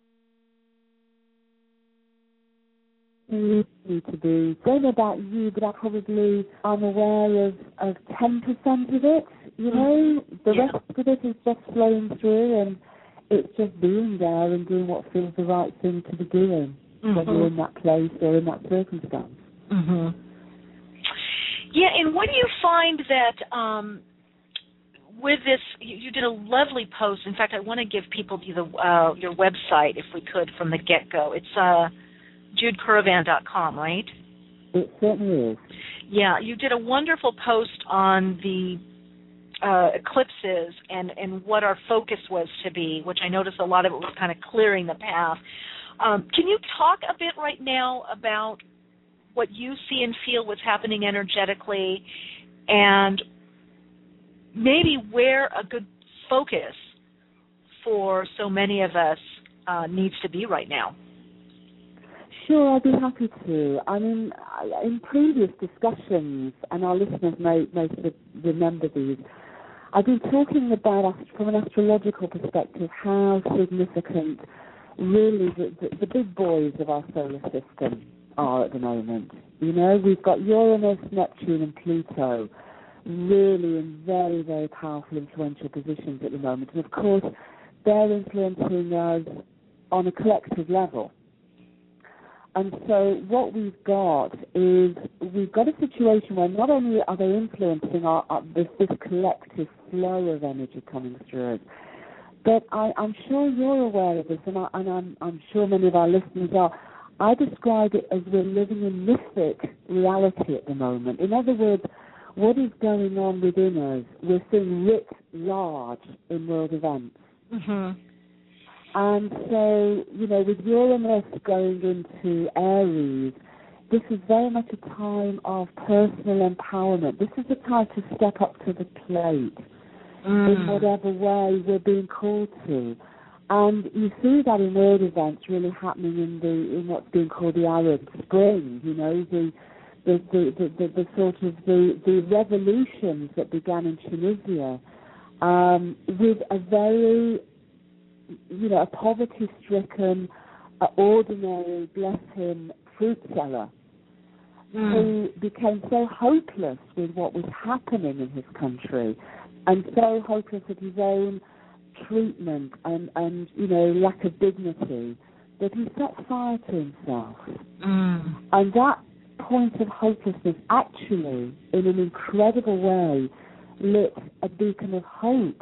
need to be. Don't know about you, but I probably am aware of, of ten percent of it, you know. The yeah. rest of it is just flowing through, and it's just being there and doing what feels the right thing to be doing mm-hmm. when you're in that place or in that circumstance. Mm-hmm. Yeah, and what do you find that um, with this, you, you did a lovely post. In fact, I want to give people the, uh, your website, if we could, from the get-go. It's uh, jude currivan dot com, right? It certainly is. Yeah, you did a wonderful post on the uh, eclipses and, and what our focus was to be, which I noticed a lot of it was kind of clearing the path. Um, can you talk a bit right now about what you see and feel what's happening energetically, and maybe where a good focus for so many of us uh, needs to be right now? Sure, I'd be happy to. I mean, in previous discussions, and our listeners may, may remember these, I've been talking about, from an astrological perspective, how significant really the, the, the big boys of our solar system are at the moment. You know, we've got Uranus, Neptune, and Pluto really in very, very powerful, influential positions at the moment. And, of course, they're influencing us on a collective level. And so what we've got is we've got a situation where not only are they influencing our, our, this, this collective flow of energy coming through us, but I, I'm sure you're aware of this, and, I, and I'm, I'm sure many of our listeners are. I describe it as we're living in mythic reality at the moment. In other words, what is going on within us, we're seeing writ large in world events. Mm-hmm. And so, you know, with Uranus going into Aries, this is very much a time of personal empowerment. This is a time to step up to the plate mm. in whatever way we're being called to. And you see that in world events really happening in the in what's being called the Arab Spring, you know, the the the, the, the, the sort of the, the revolutions that began in Tunisia um, with a very, you know, a poverty-stricken, uh, ordinary, bless him, fruit seller mm. who became so hopeless with what was happening in his country and so hopeless of his own treatment and, and, you know, lack of dignity that he set fire to himself. Mm. And that point of hopelessness actually, in an incredible way, lit a beacon of hope,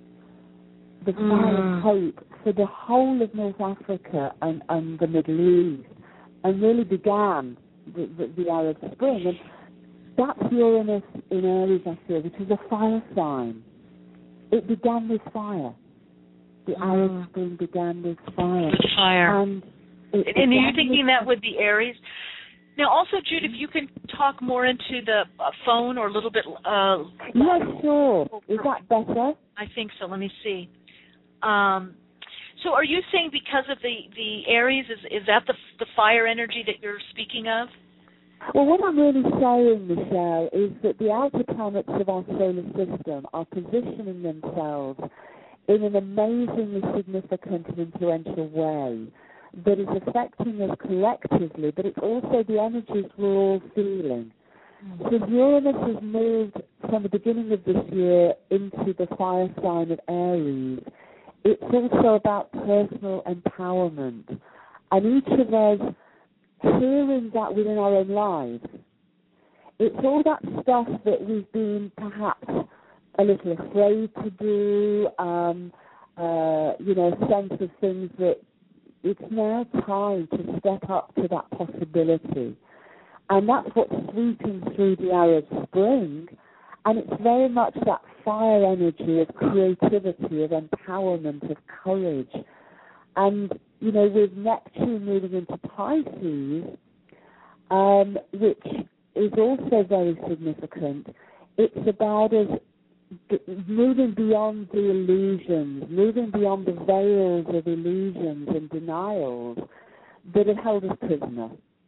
the fire mm. of hope for the whole of North Africa and, and the Middle East, and really began the, the, the Arab Spring. And that's Uranus in Aries, I feel, which is a fire sign. It began with fire. The mm. Arab Spring began with fire. With fire. And, it and are you thinking that would be Aries? Now, also, Jude, if you can talk more into the uh, phone or a little bit... Uh, yes, sure. Is that better? I think so. Let me see. Um, so are you saying because of the, the Aries, is, is that the, the fire energy that you're speaking of? Well, what I'm really saying, Michelle, is that the outer planets of our solar system are positioning themselves in an amazingly significant and influential way that is affecting us collectively, but it's also the energies we're all feeling. Mm-hmm. So Uranus has moved from the beginning of this year into the fire sign of Aries. It's also about personal empowerment, and each of us hearing that within our own lives. It's all that stuff that we've been perhaps a little afraid to do, um, uh, you know, a sense of things that it's now time to step up to that possibility. And that's what's sweeping through the Arab Spring. And it's very much that fire energy of creativity, of empowerment, of courage. And, you know, with Neptune moving into Pisces, um, which is also very significant, it's about us moving beyond the illusions, moving beyond the veils of illusions and denials that have held us prisoner.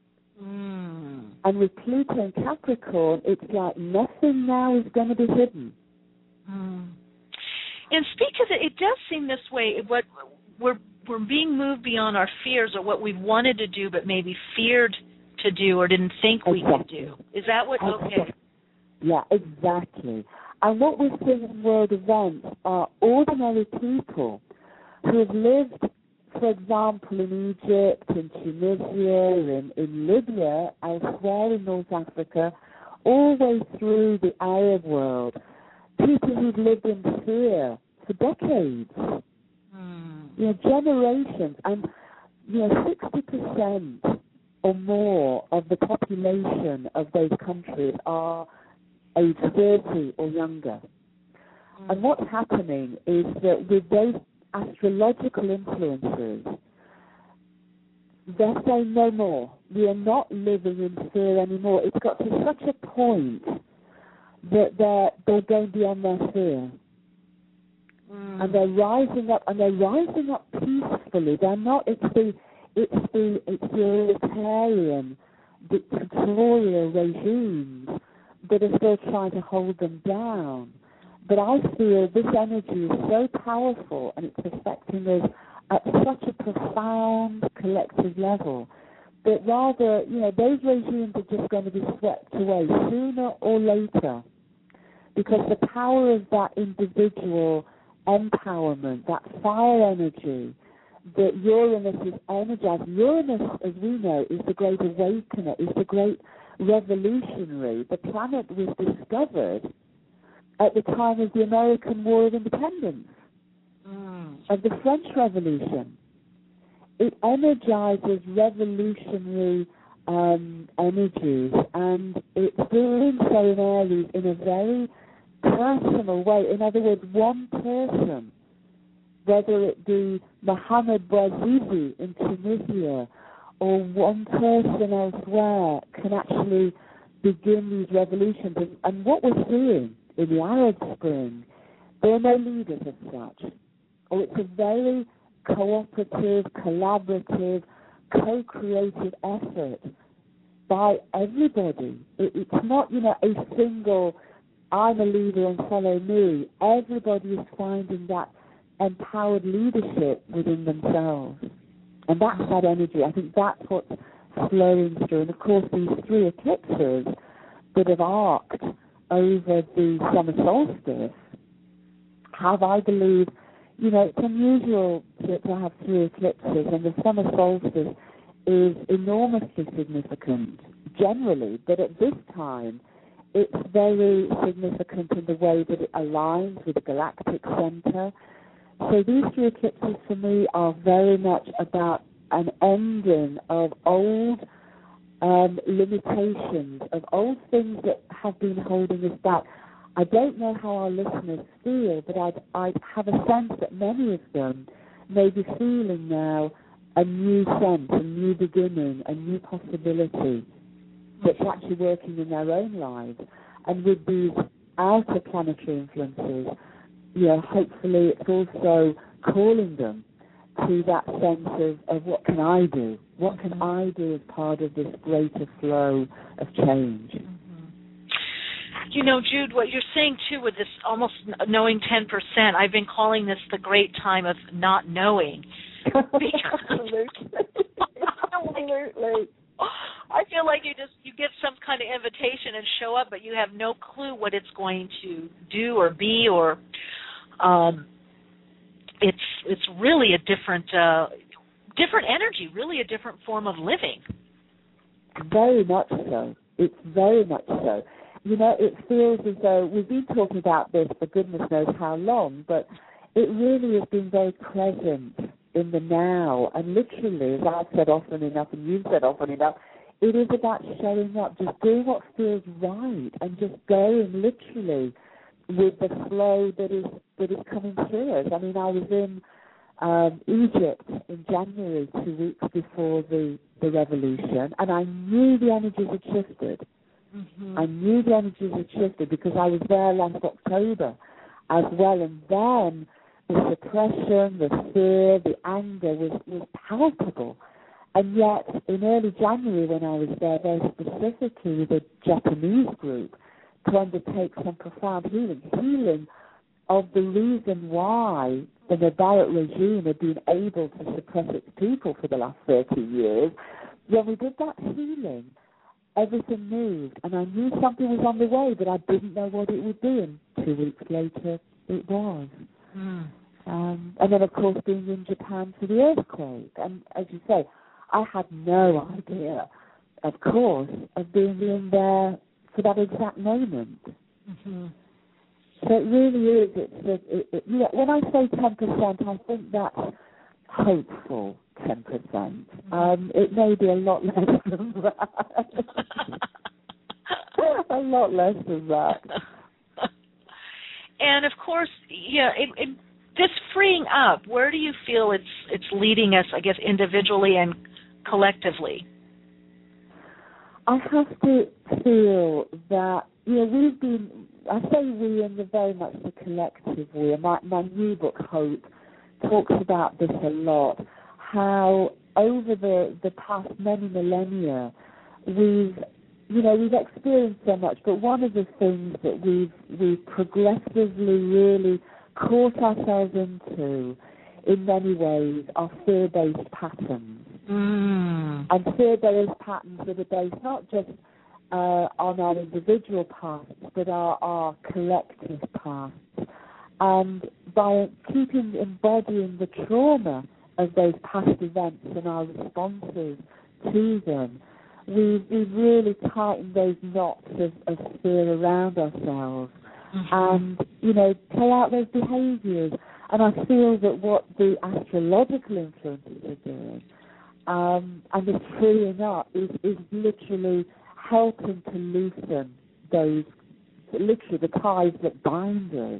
Mm. And with Pluto and Capricorn, it's like nothing now is going to be hidden. Mm. And speak of it, it does seem this way. What we're we're being moved beyond our fears, or what we've wanted to do but maybe feared to do or didn't think we exactly. could do. Is that what? Exactly. Okay. Yeah, exactly. And what we're seeing in world events are ordinary people who have lived, for example, in Egypt, in Tunisia, in, in Libya, elsewhere in North Africa, all the way through the Arab world. People who've lived in fear for decades, mm. you know, generations, and you know, sixty percent or more of the population of those countries are age thirty or younger. Mm. And what's happening is that with those astrological influences, they're saying no more. We are not living in fear anymore. It's got to such a point that they're, they're going beyond their fear. Mm. And they're rising up, and they're rising up peacefully. They're not, it's the, it's the, it's the authoritarian, dictatorial regimes that are still trying to hold them down. But I feel this energy is so powerful, and it's affecting us at such a profound collective level that rather, you know, those regimes are just going to be swept away sooner or later, because the power of that individual empowerment, that fire energy that Uranus is energizing. Uranus, as we know, is the great awakener, is the great revolutionary. The planet was discovered at the time of the American War of Independence, mm. of the French Revolution. It energizes revolutionary um, energies, and it's doing so in Aries in a very personal way. In other words, one person, whether it be Mohamed Bouazizi in Tunisia or one person elsewhere, can actually begin these revolutions. And, and what we're seeing in the Arab Spring, there are no leaders as such. Or it's a very cooperative, collaborative, co-creative effort by everybody. It, it's not, you know, a single, I'm a leader and follow me. Everybody is finding that empowered leadership within themselves. And that's that energy. I think that's what's flowing through. And of course, these three eclipses that have arced over the summer solstice have, I believe, you know, it's unusual to, to have three eclipses, and the summer solstice is enormously significant generally, but at this time it's very significant in the way that it aligns with the galactic center. So these three eclipses for me are very much about an ending of old um, limitations, of old things that have been holding us back. I don't know how our listeners feel, but I'd, I'd have a sense that many of them may be feeling now a new sense, a new beginning, a new possibility that's actually working in their own lives. And with these outer planetary influences, you know, hopefully it's also calling them to that sense of, of what can I do? What can I do as part of this greater flow of change? You know, Jude, what you're saying, too, with this almost knowing ten percent, I've been calling this the great time of not knowing. Absolutely. Absolutely. I feel like you just you get some kind of invitation and show up, but you have no clue what it's going to do or be, or um, it's it's really a different uh, different energy, really a different form of living. Very much so. It's very much so. you know, it feels as though we've been talking about this for goodness knows how long, but it really has been very present in the now. And literally, as I've said often enough and you've said often enough, it is about showing up, just doing what feels right and just going literally with the flow that is that is coming through us. I mean, I was in um, Egypt in January, two weeks before the, the revolution, and I knew the energies had shifted. Mm-hmm. I knew the energies had shifted because I was there last October as well, and then the suppression, the fear, the anger was, was palpable. And yet, in early January when I was there, very specifically with a Japanese group to undertake some profound healing, healing of the reason why the Mubarak regime had been able to suppress its people for the last thirty years, when we did that healing, everything moved, and I knew something was on the way, but I didn't know what it would be, and two weeks later, it was. Mm. Um, and then, of course, being in Japan for the earthquake. And as you say, I had no idea, of course, of being in there for that exact moment. Mm-hmm. So it really is. It's, it, it, it, you know, when I say ten percent, I think that's hopeful ten percent. Mm-hmm. Um, it may be a lot less than that. A lot less than that. And, of course, yeah, it, it, this freeing up, where do you feel it's it's leading us, I guess, individually and collectively? I have to feel that, you know, we've been, I say we in the very much the collective we, and my, my new book, Hope, talks about this a lot, how over the, the past many millennia, we've, you know, we've experienced so much, but one of the things that we've, we've progressively really caught ourselves into, in many ways, are fear-based patterns. Mm. And fear-based patterns that are based not just uh, on our individual pasts, but our, our collective pasts. And by keeping, embodying the trauma of those past events and our responses to them, we've, we've really tightened those knots of, of fear around ourselves. Mm-hmm. And, you know, play out those behaviours. And I feel that what the astrological influences are doing, um, and the freeing up, is, is literally helping to loosen those, literally the ties that bind us.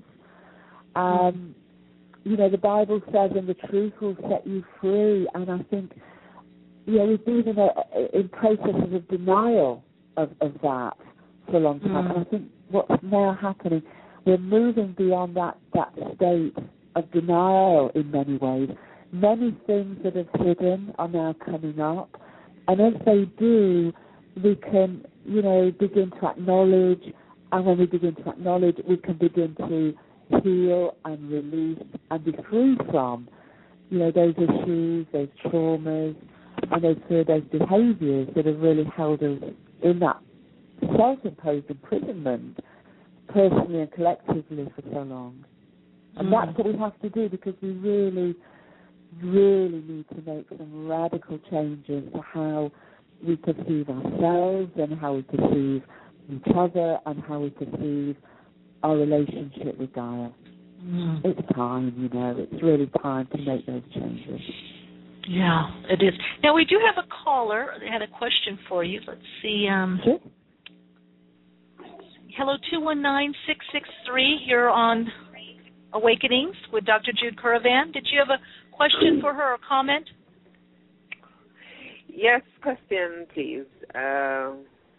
Um, you know, the Bible says, and the truth will set you free. And I think, you know, we've been in, a, in processes of denial of, of that for a long time. Mm. And I think what's now happening, we're moving beyond that, that state of denial in many ways. Many things that have hidden are now coming up. And as they do, we can, you know, begin to acknowledge. And when we begin to acknowledge, we can begin to heal and release and be free from, you know, those issues, those traumas, and those those behaviours that have really held us in that self-imposed imprisonment, personally and collectively, for so long. And mm. that's what we have to do, because we really, really need to make some radical changes to how we perceive ourselves and how we perceive each other and how we perceive our relationship with Gaia. Mm. It's time, you know, it's really time to make those changes. Yeah, it is. Now, we do have a caller. They had a question for you. Let's see. Um, sure. Hello, two one nine, six six three. You're on Awakenings with Doctor Jude Currivan. Did you have a question for her or comment? Yes, question, please. Uh,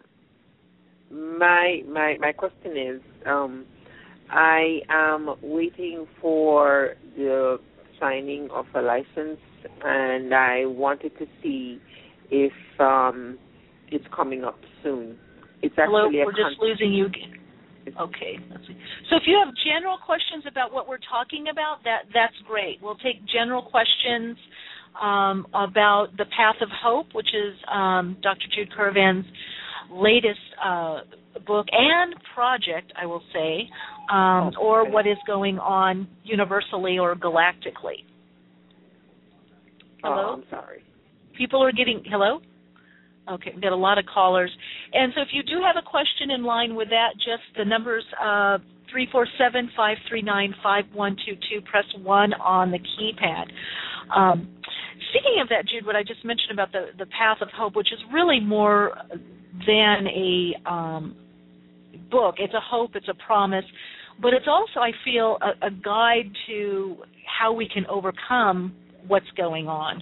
my my my question is, um, I am waiting for the signing of a license, and I wanted to see if um, it's coming up soon. It's Hello, actually we're a just con- losing you again. Okay. Let's see. So if you have general questions about what we're talking about, that that's great. We'll take general questions um, about the Path of Hope, which is um, Doctor Jude Currivan's latest uh, book and project, I will say, um, okay. or what is going on universally or galactically. Hello? Oh, I'm sorry. People are getting, hello? Okay, we've got a lot of callers. And so if you do have a question in line with that, just the numbers uh, three four seven, five three nine, five one two two, press one on the keypad. Um, speaking of that, Jude, what I just mentioned about the, the path of hope, which is really more than a um, book. It's a hope, it's a promise, but it's also, I feel, a, a guide to how we can overcome what's going on.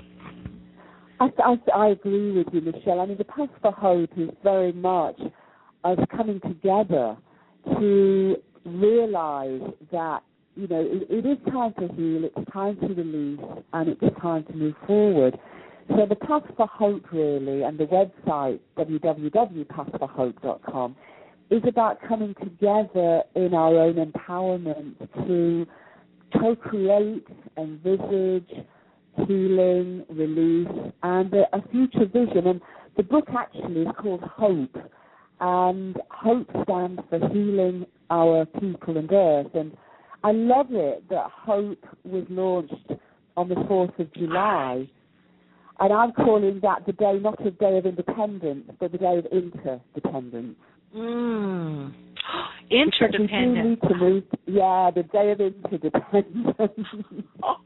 I, I, I agree with you, Michelle. I mean, the Path for Hope is very much us coming together to realize that, you know, it, it is time to heal, it's time to release, and it's time to move forward. So the Path for Hope, really, and the website, w w w dot path for hope dot com, is about coming together in our own empowerment to co-create, envisage, healing, release, and a, a future vision. And the book actually is called Hope, and Hope stands for Healing Our People and Earth. And I love it that Hope was launched on the fourth of July, and I'm calling that the day, not a day of independence, but the day of interdependence. Mm. Interdependence. To move, yeah, the day of interdependence. Oh,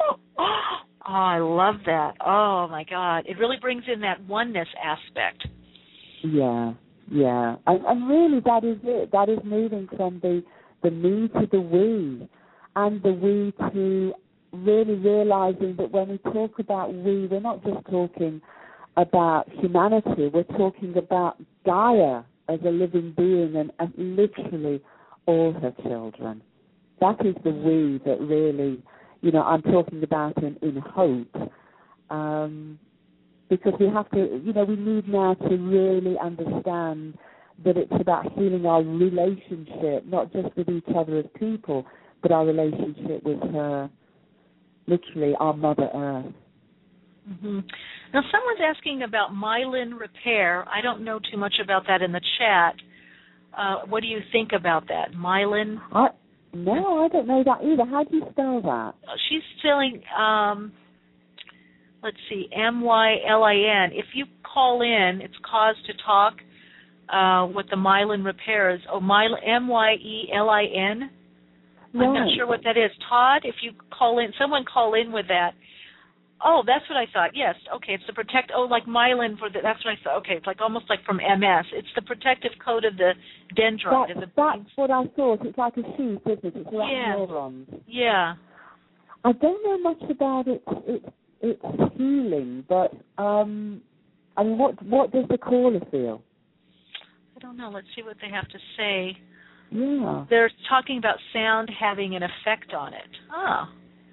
I love that. Oh, my God. It really brings in that oneness aspect. Yeah, yeah. And, and really that is it. That is moving from the, the me to the we, and the we to really realizing that when we talk about we, we're not just talking about humanity. We're talking about Gaia as a living being and, and literally all her children. That is the we that really, you know, I'm talking about in, in hope, um, because we have to, you know, we need now to really understand that it's about healing our relationship, not just with each other as people, but our relationship with her, literally our Mother Earth. Mm-hmm. Now, someone's asking about myelin repair. I don't know too much about that in the chat. Uh, what do you think about that? Myelin? I, no, I don't know that either. How do you spell that? She's spelling, um, let's see, M Y L I N. If you call in, it's Cause to Talk, uh, what the myelin repair is. Oh, myelin, M Y E L I N? Right. I'm not sure what that is. Todd, if you call in, someone call in with that. Oh, that's what I thought. Yes. Okay. It's the protect. Oh, like myelin for the. That's what I thought. Okay. It's like almost like from M S. It's the protective coat of the dendron. That, the, that's what I thought. It's like a sheath, isn't it? It's like yeah. neurons. Yeah. I don't know much about it. It's it's healing, but um, I mean, what what does the caller feel? I don't know. Let's see what they have to say. Yeah. They're talking about sound having an effect on it. Ah.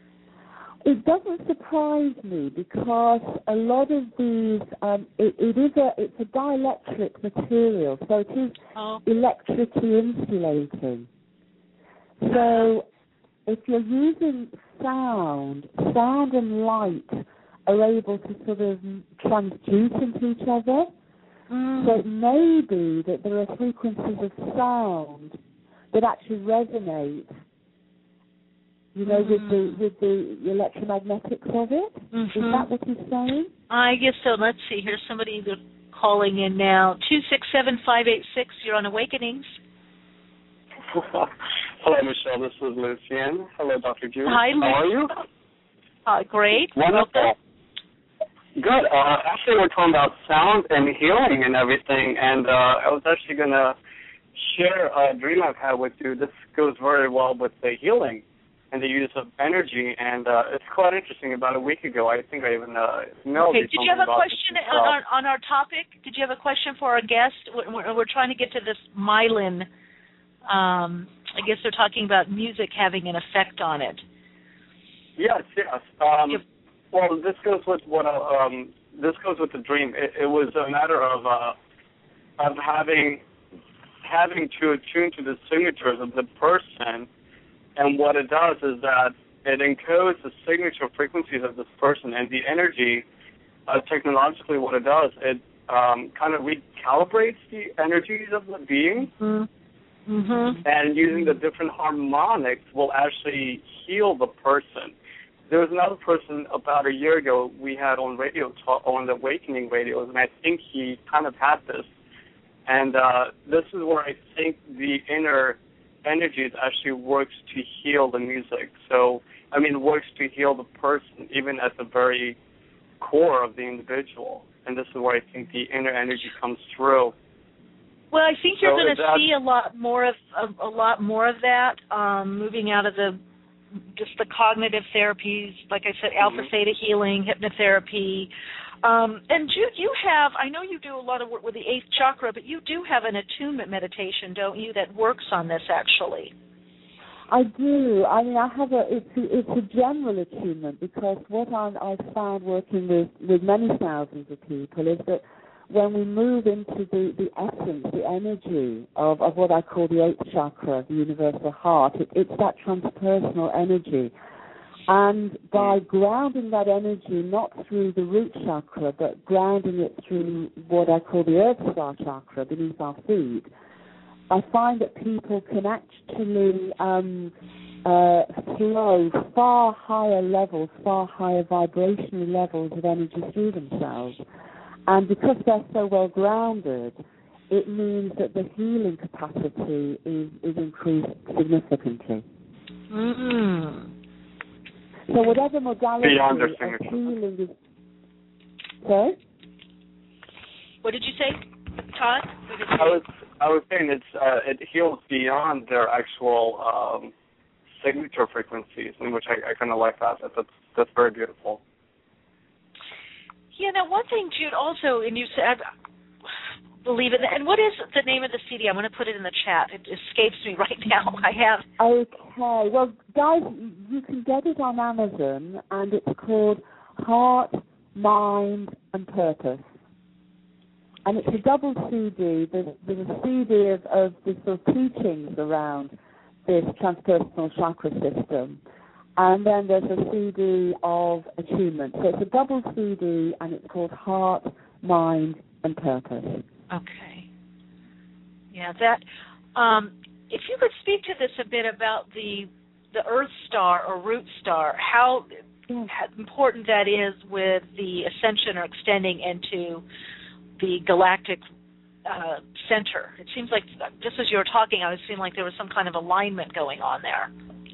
It doesn't surprise me because a lot of these, um, it, it is a, it's a dielectric material, so it is oh. electrically insulating. So if you're using sound, sound and light are able to sort of transduce into each other. Mm. So it may be that there are frequencies of sound that actually resonate, you know, mm. with the with the electromagnetics of it. Mm-hmm. Is that what he's saying? I guess so. Let's see. Here's somebody calling in now. two six seven, five eight six. You're on Awakenings. Hello, Michelle. This is Lucian. Hello, Doctor Jude. Hi, Lucian. How are you? Uh, great. Wonderful. Welcome. Good. Uh, actually, we're talking about sound and healing and everything, and uh, I was actually going to share a dream I've had with you. This goes very well with the healing and the use of energy, and uh, it's quite interesting. About a week ago, I think I even uh, know. Okay. Did you have a question on our, on our topic? Did you have a question for our guest? We're, we're trying to get to this myelin. Um, I guess they're talking about music having an effect on it. Yes, yes. Um, yep. Well, this goes with what uh, um, this goes with the dream. It, it was a matter of uh, of having having to attune to the signatures of the person, and what it does is that it encodes the signature frequencies of this person and the energy. Uh, technologically, what it does, it um, kind of recalibrates the energies of the being, mm-hmm. Mm-hmm. and using the different harmonics will actually heal the person. there was another person about a year ago we had on radio talk, on the Awakening radios, and I think he kind of had this. And uh, this is where I think the inner energies actually works to heal the music. So, I mean, works to heal the person, even at the very core of the individual. And this is where I think the inner energy comes through. Well, I think you're So going to that- see a lot more of a, a lot more of that, um, moving out of the just the cognitive therapies, like I said, alpha Mhm. theta healing, hypnotherapy. Um, and Jude, you have, I know you do a lot of work with the eighth chakra, but you do have an attunement meditation, don't you, that works on this actually? I do. I mean, I have a. It's a, it's a general attunement, because what I'm, I've found working with, with many thousands of people is that when we move into the, the essence, the energy of, of what I call the eighth chakra, the universal heart, it, it's that transpersonal energy. And by grounding that energy not through the root chakra, but grounding it through what I call the earth star chakra beneath our feet, I find that people can actually um, uh, flow far higher levels, far higher vibrational levels of energy through themselves. And because they're so well grounded, it means that the healing capacity is, is increased significantly. Mm-hmm. So whatever modality Beyond their of signature. healing is... Sorry? What did you say, Todd? What did you I was I was saying it's uh, it heals beyond their actual um, signature frequencies, in which I, I kind of like that. That's that's very beautiful. Yeah, now one thing, Jude, also, and you said, I believe it, and what is the name of the C D? I'm going to put it in the chat. It escapes me right now. I have. Okay. Well, guys, you can get it on Amazon, and it's called Heart, Mind, and Purpose. And it's a double C D. There's, there's a C D of, of the sort of teachings around this transpersonal chakra system. And then there's a C D of attunement. So it's a double C D, and it's called Heart, Mind, and Purpose. Okay. Yeah, that. Um, if you could speak to this a bit about the the Earth Star or Root Star, how, how important that is with the ascension or extending into the galactic uh, center. It seems like just as you were talking, I was feeling like there was some kind of alignment going on there.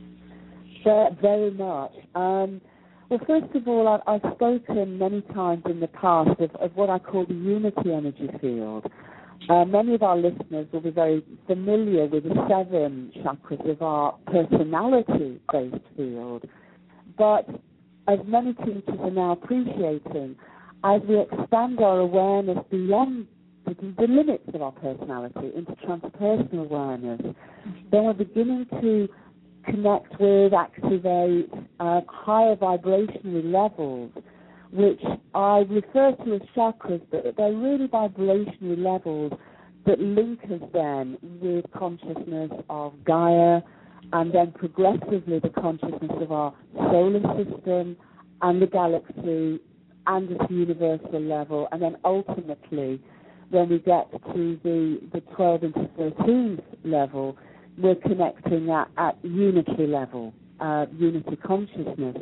Very, very much. Um, well, first of all, I've, I've spoken many times in the past of, of what I call the unity energy field. Uh, many of our listeners will be very familiar with the seven chakras of our personality-based field. But as many teachers are now appreciating, as we expand our awareness beyond the, the limits of our personality into transpersonal awareness, then we're beginning to connect with, activate uh, higher vibrational levels, which I refer to as chakras, but they're really vibrational levels that link us then with consciousness of Gaia, and then progressively the consciousness of our solar system and the galaxy and at the universal level, and then ultimately when we get to the, the twelve into thirteenth level, we're connecting at, at unity level, uh, unity consciousness.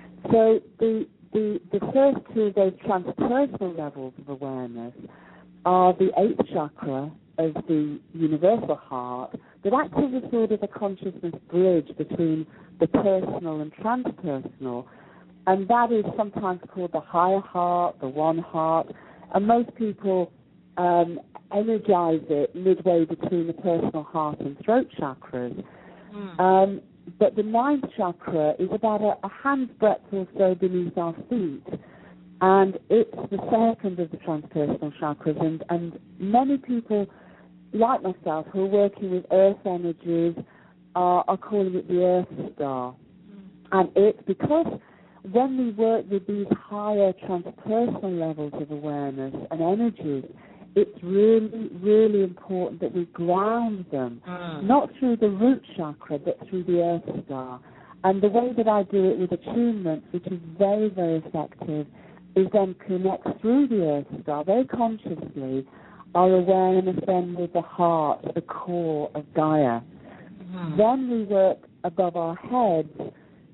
So the, the the first two of those transpersonal levels of awareness are the eighth chakra of the universal heart, that acts as a sort of a consciousness bridge between the personal and transpersonal, and that is sometimes called the higher heart, the one heart, and most people um, energize it midway between the personal heart and throat chakras. Mm. Um, but the ninth chakra is about a, a hand's breadth or so beneath our feet, and it's the second of the transpersonal chakras, and, and many people like myself who are working with earth energies are, are calling it the Earth Star. Mm. And it's because when we work with these higher transpersonal levels of awareness and energies, it's really, really important that we ground them, mm. not through the root chakra, but through the Earth Star. And the way that I do it with attunement, which is very, very effective, is then connect through the Earth Star, very consciously, our awareness then with the heart, the core of Gaia. Mm. Then we work above our heads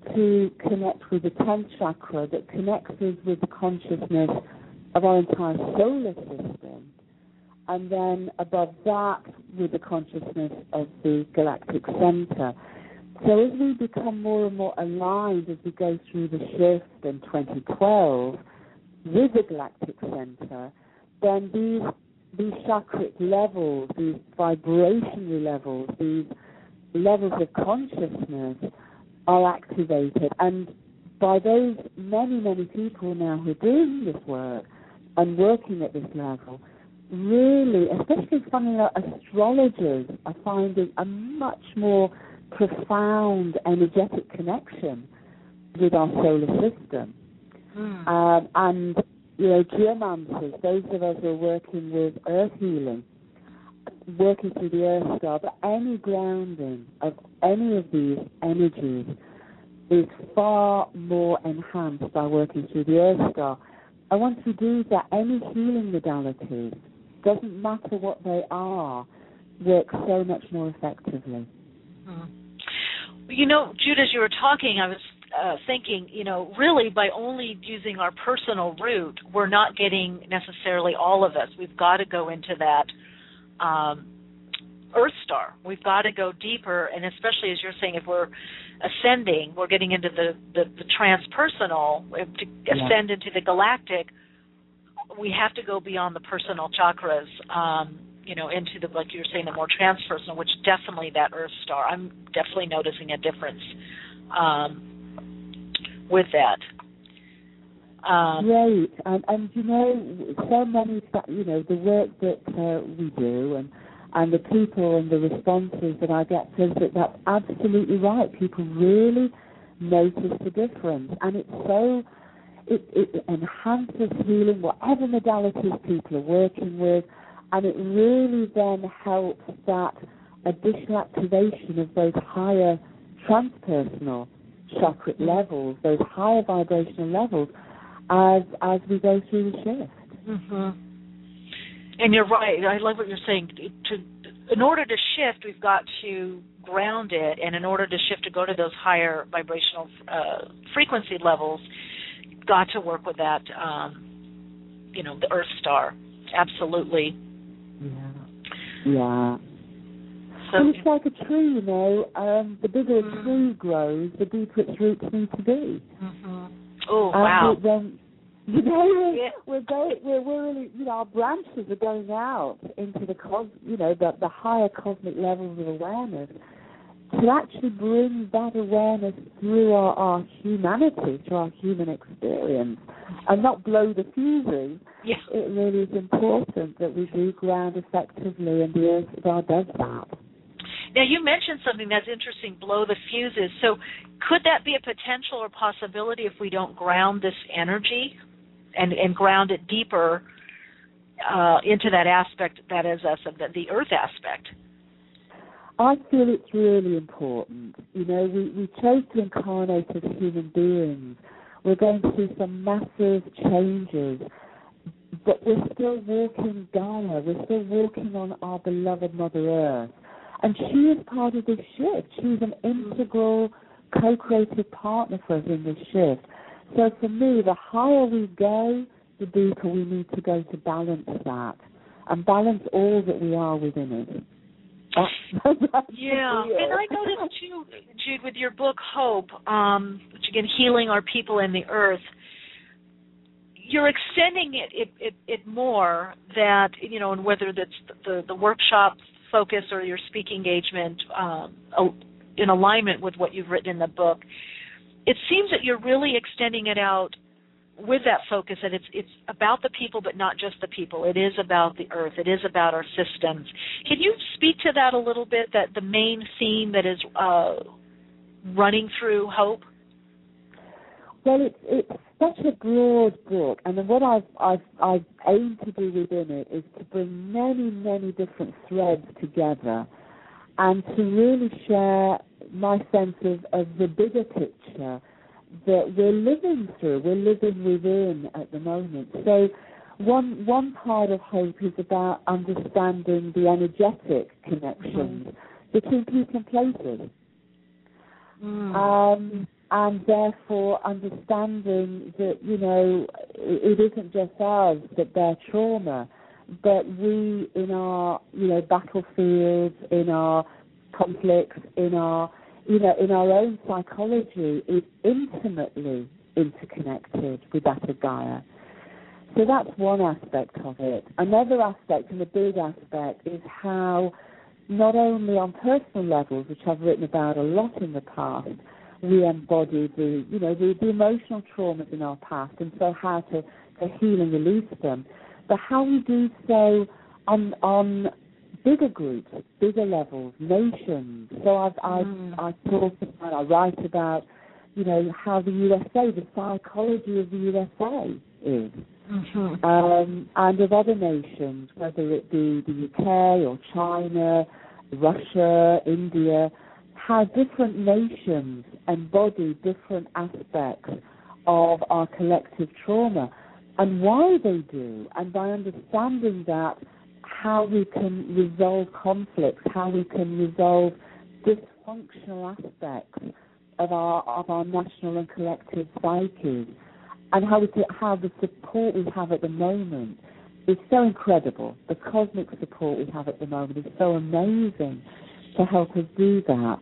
to connect with the tenth chakra that connects us with the consciousness of our entire solar system, and then above that with the consciousness of the galactic center. So as we become more and more aligned as we go through the shift in twenty twelve with the galactic center, then these these chakric levels, these vibrationary levels, these levels of consciousness are activated. And by those many, many people now who are doing this work and working at this level, really, especially funnily astrologers, are finding a much more profound energetic connection with our solar system. Mm. Um, and, you know, geomancers, those of us who are working with earth healing, working through the earth star, but any grounding of any of these energies is far more enhanced by working through the earth star. And once we do that, any healing modalities, doesn't matter what they are, work so much more effectively. Hmm. You know, Jude, as you were talking, I was uh, thinking, you know, really by only using our personal root, we're not getting necessarily all of us. We've got to go into that um, Earth star. We've got to go deeper, and especially as you're saying, if we're ascending, we're getting into the, the, the transpersonal, to ascend yeah. into the galactic, we have to go beyond the personal chakras, um, you know, into the, like you were saying, the more transpersonal, which definitely that Earth star. I'm definitely noticing a difference um, with that. Um, right, and, and you know, so many, you know, the work that uh, we do and and the people and the responses that I get says that that's absolutely right. People really notice the difference, and it's so, it, it enhances healing, whatever modalities people are working with, and it really then helps that additional activation of those higher transpersonal chakra levels, those higher vibrational levels, as as we go through the shift. Mm-hmm. And you're right. I love what you're saying. To, in order to shift, we've got to ground it, and in order to shift to go to those higher vibrational uh, frequency levels, you've got to work with that, um, you know, the Earth star. Absolutely. Yeah. Yeah. So, and it's like a tree, you know. Um, the bigger mm-hmm. a tree grows, the deeper its roots need to be. Mm-hmm. Oh, and wow. Then, you know, yeah. we're going, we're, we're really, you know, our branches are going out into the cos, you know, the, the higher cosmic levels of awareness to actually bring that awareness through our, our humanity, to our human experience, and not blow the fuses. Yeah. It really is important that we do ground effectively, and the Earth Star does that. Now, you mentioned something that's interesting, blow the fuses. So could that be a potential or possibility if we don't ground this energy and, and ground it deeper uh, into that aspect that is us, of the, the Earth aspect? I feel it's really important. You know, we, we chose to incarnate as human beings. We're going through some massive changes, but we're still walking Gaia. We're still walking on our beloved Mother Earth. And she is part of this shift. She's an integral, co-creative partner for us in this shift. So for me, the higher we go, the deeper we need to go to balance that and balance all that we are within it. That's, that's yeah, and I noticed too, Jude, with your book Hope, um, which again, healing our people in the earth, you're extending it, it, it, it more that, you know, and whether that's the, the workshop focus or your speaking engagement um, in alignment with what you've written in the book, it seems that you're really extending it out with that focus, that it's it's about the people, but not just the people. It is about the earth. It is about our systems. Can you speak to that a little bit, that the main theme that is uh, running through Hope? Well, it's, it's such a broad book, and then what I've, I've, I've aimed to do within it is to bring many, many different threads together and to really share my sense of, of the bigger picture that we're living through, we're living within at the moment. So one one part of Hope is about understanding the energetic connections mm-hmm. between people and places. Mm. Um, and therefore understanding that, you know, it, it isn't just us that bear trauma, but we in our, you know, battlefields, in our conflicts, in our, you know, in our own psychology is intimately interconnected with that of Gaia. So that's one aspect of it. Another aspect, and a big aspect, is how not only on personal levels, which I've written about a lot in the past, we embody the, you know, the, the emotional traumas in our past, and so how to, to heal and release them, but how we do so on on bigger groups, bigger levels, nations. So I've mm. I I talk about, I write about, you know, how the U S A, the psychology of the U S A is, mm-hmm. um, and of other nations, whether it be the U K or China, Russia, India, how different nations embody different aspects of our collective trauma, and why they do, and by understanding that, how we can resolve conflicts, how we can resolve dysfunctional aspects of our of our national and collective psyches, and how we can, how the support we have at the moment is so incredible. The cosmic support we have at the moment is so amazing to help us do that.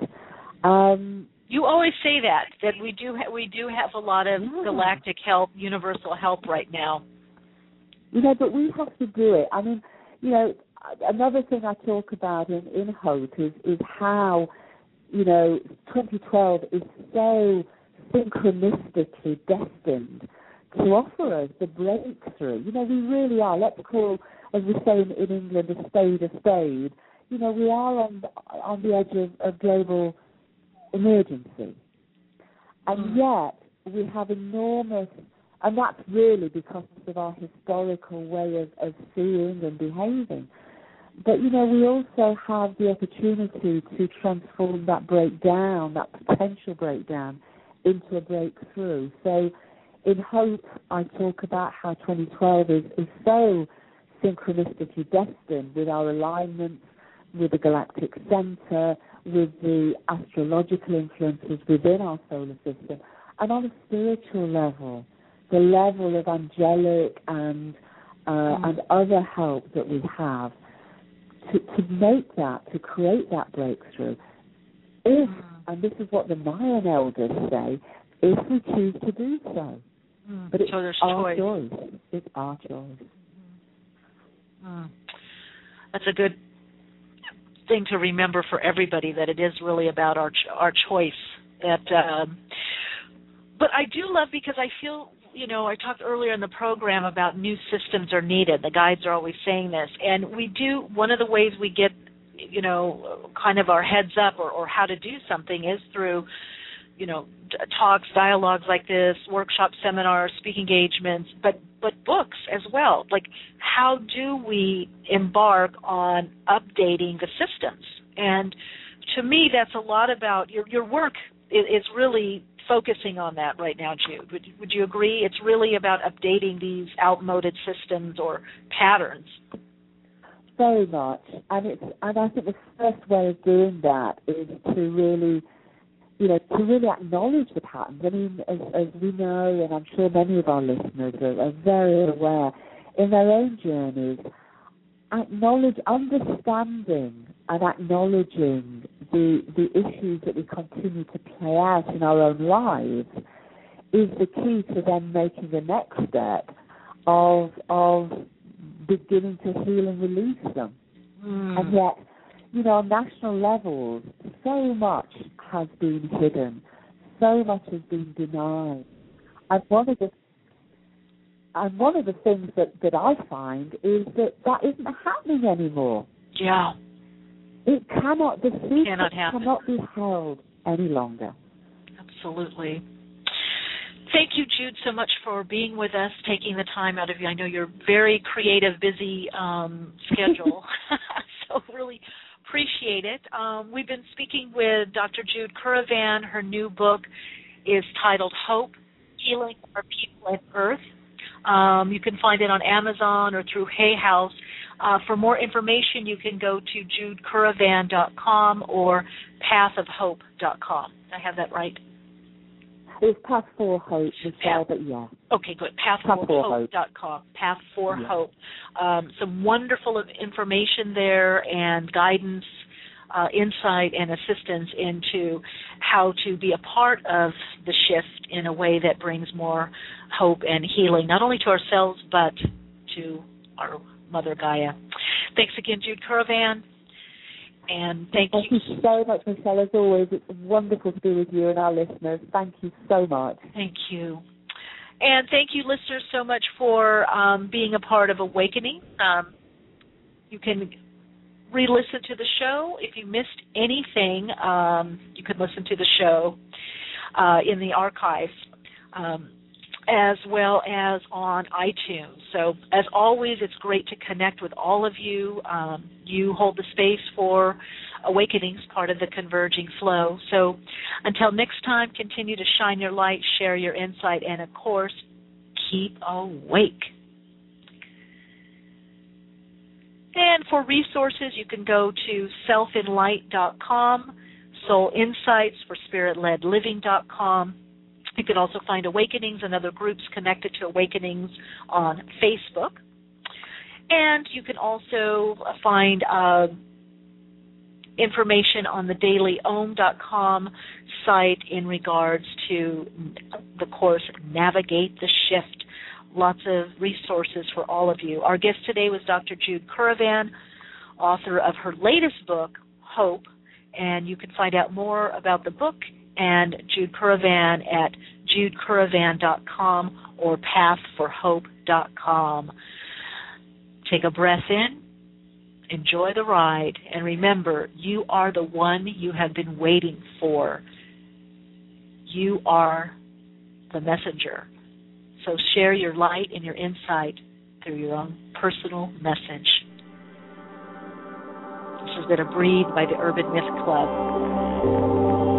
Um, you always say that that we do ha- we do have a lot of yeah. galactic help, universal help right now. You know, but we have to do it. I mean, you know, another thing I talk about in, in Hope is, is how, you know, twenty twelve is so synchronistically destined to offer us the breakthrough. You know, we really are. Let's call, as we say in, in England, a spade a spade. You know, we are on the, on the edge of, of global emergency. And yet we have enormous, and that's really because of our historical way of, of seeing and behaving. But, you know, we also have the opportunity to transform that breakdown, that potential breakdown, into a breakthrough. So in Hope, I talk about how twenty twelve is, is so synchronistically destined with our alignments, with the galactic center, with the astrological influences within our solar system, and on a spiritual level, the level of angelic and uh, mm. and other help that we have to, to make that, to create that breakthrough. If, mm. and this is what the Mayan elders say, if we choose to do so. Mm. But it's so there's our choice. choice. It's our choice. Mm. That's a good thing to remember for everybody, that it is really about our ch- our choice. That, um, but I do love, because I feel, you know, I talked earlier in the program about new systems are needed. The guides are always saying this, and we do. One of the ways we get, you know, kind of our heads up or, or how to do something is through, you know, talks, dialogues like this, workshops, seminars, speaking engagements, but but books as well. Like, how do we embark on updating the systems? And to me, that's a lot about your your work is, is really focusing on that right now, Jude. Would would you agree? It's really about updating these outmoded systems or patterns. Very much, and it's and I think the first way of doing that is to really, you know, to really acknowledge the patterns. I mean, as, as we know, and I'm sure many of our listeners are, are very aware in their own journeys, acknowledge, understanding and acknowledging the the issues that we continue to play out in our own lives is the key to then making the next step of of beginning to heal and release them. Mm. And yet, you know, on national levels, so much has been hidden, so much has been denied. And one of the and one of the things that, that I find is that that isn't happening anymore. Yeah. It cannot, the secret cannot, cannot be held any longer. Absolutely. Thank you, Jude, so much for being with us, taking the time out of you. I know you're very creative, busy um, schedule, so really appreciate it. Um, we've been speaking with Doctor Jude Currivan. Her new book is titled Hope, Healing Our People and Earth. Um, you can find it on Amazon or through Hay House. Uh, for more information, you can go to jude currivan dot com or path of hope dot com. I have that right? It's Path for Hope, Michelle, but yeah. Okay, good. path for hope dot com. Path for yeah. Hope. Um, some wonderful information there and guidance, uh, insight, and assistance into how to be a part of the shift in a way that brings more hope and healing, not only to ourselves, but to our Mother Gaia. Thanks again, Jude Currivan. And thank, thank you. you so much, Michelle, as always. It's wonderful to be with you and our listeners. Thank you so much. Thank you. And thank you, listeners, so much for um, being a part of Awakening. Um, you can re-listen to the show. If you missed anything, um, you can listen to the show uh, in the archives, um, as well as on iTunes. So, as always, it's great to connect with all of you. Um, you hold the space for Awakenings, part of the Converging Flow. So, until next time, continue to shine your light, share your insight, and, of course, keep awake. And for resources, you can go to self in light dot com, Soul Insights for Spirit Led Living dot com. You can also find Awakenings and other groups connected to Awakenings on Facebook. And you can also find uh, information on the daily om dot com site in regards to the course Navigate the Shift. Lots of resources for all of you. Our guest today was Doctor Jude Currivan, author of her latest book, Hope. And you can find out more about the book and Jude Currivan at jude currivan dot com or path for hope dot com. Take a breath in, enjoy the ride, and remember, you are the one you have been waiting for. You are the messenger. So share your light and your insight through your own personal message. This has been a Breathe by the Urban Myth Club.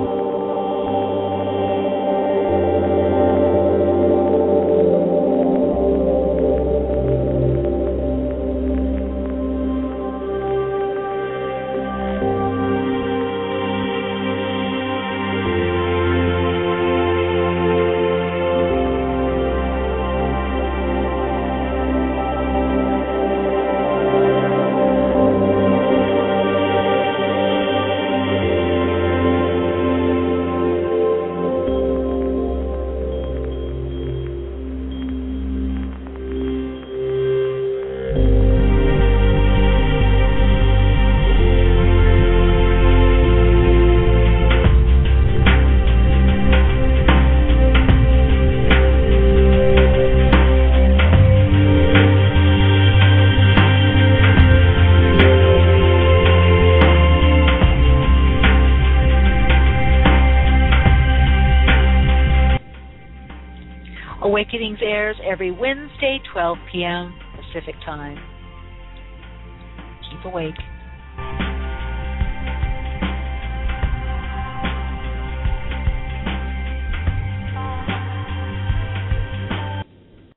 Awakenings airs every Wednesday, twelve p.m. Pacific Time. Keep awake.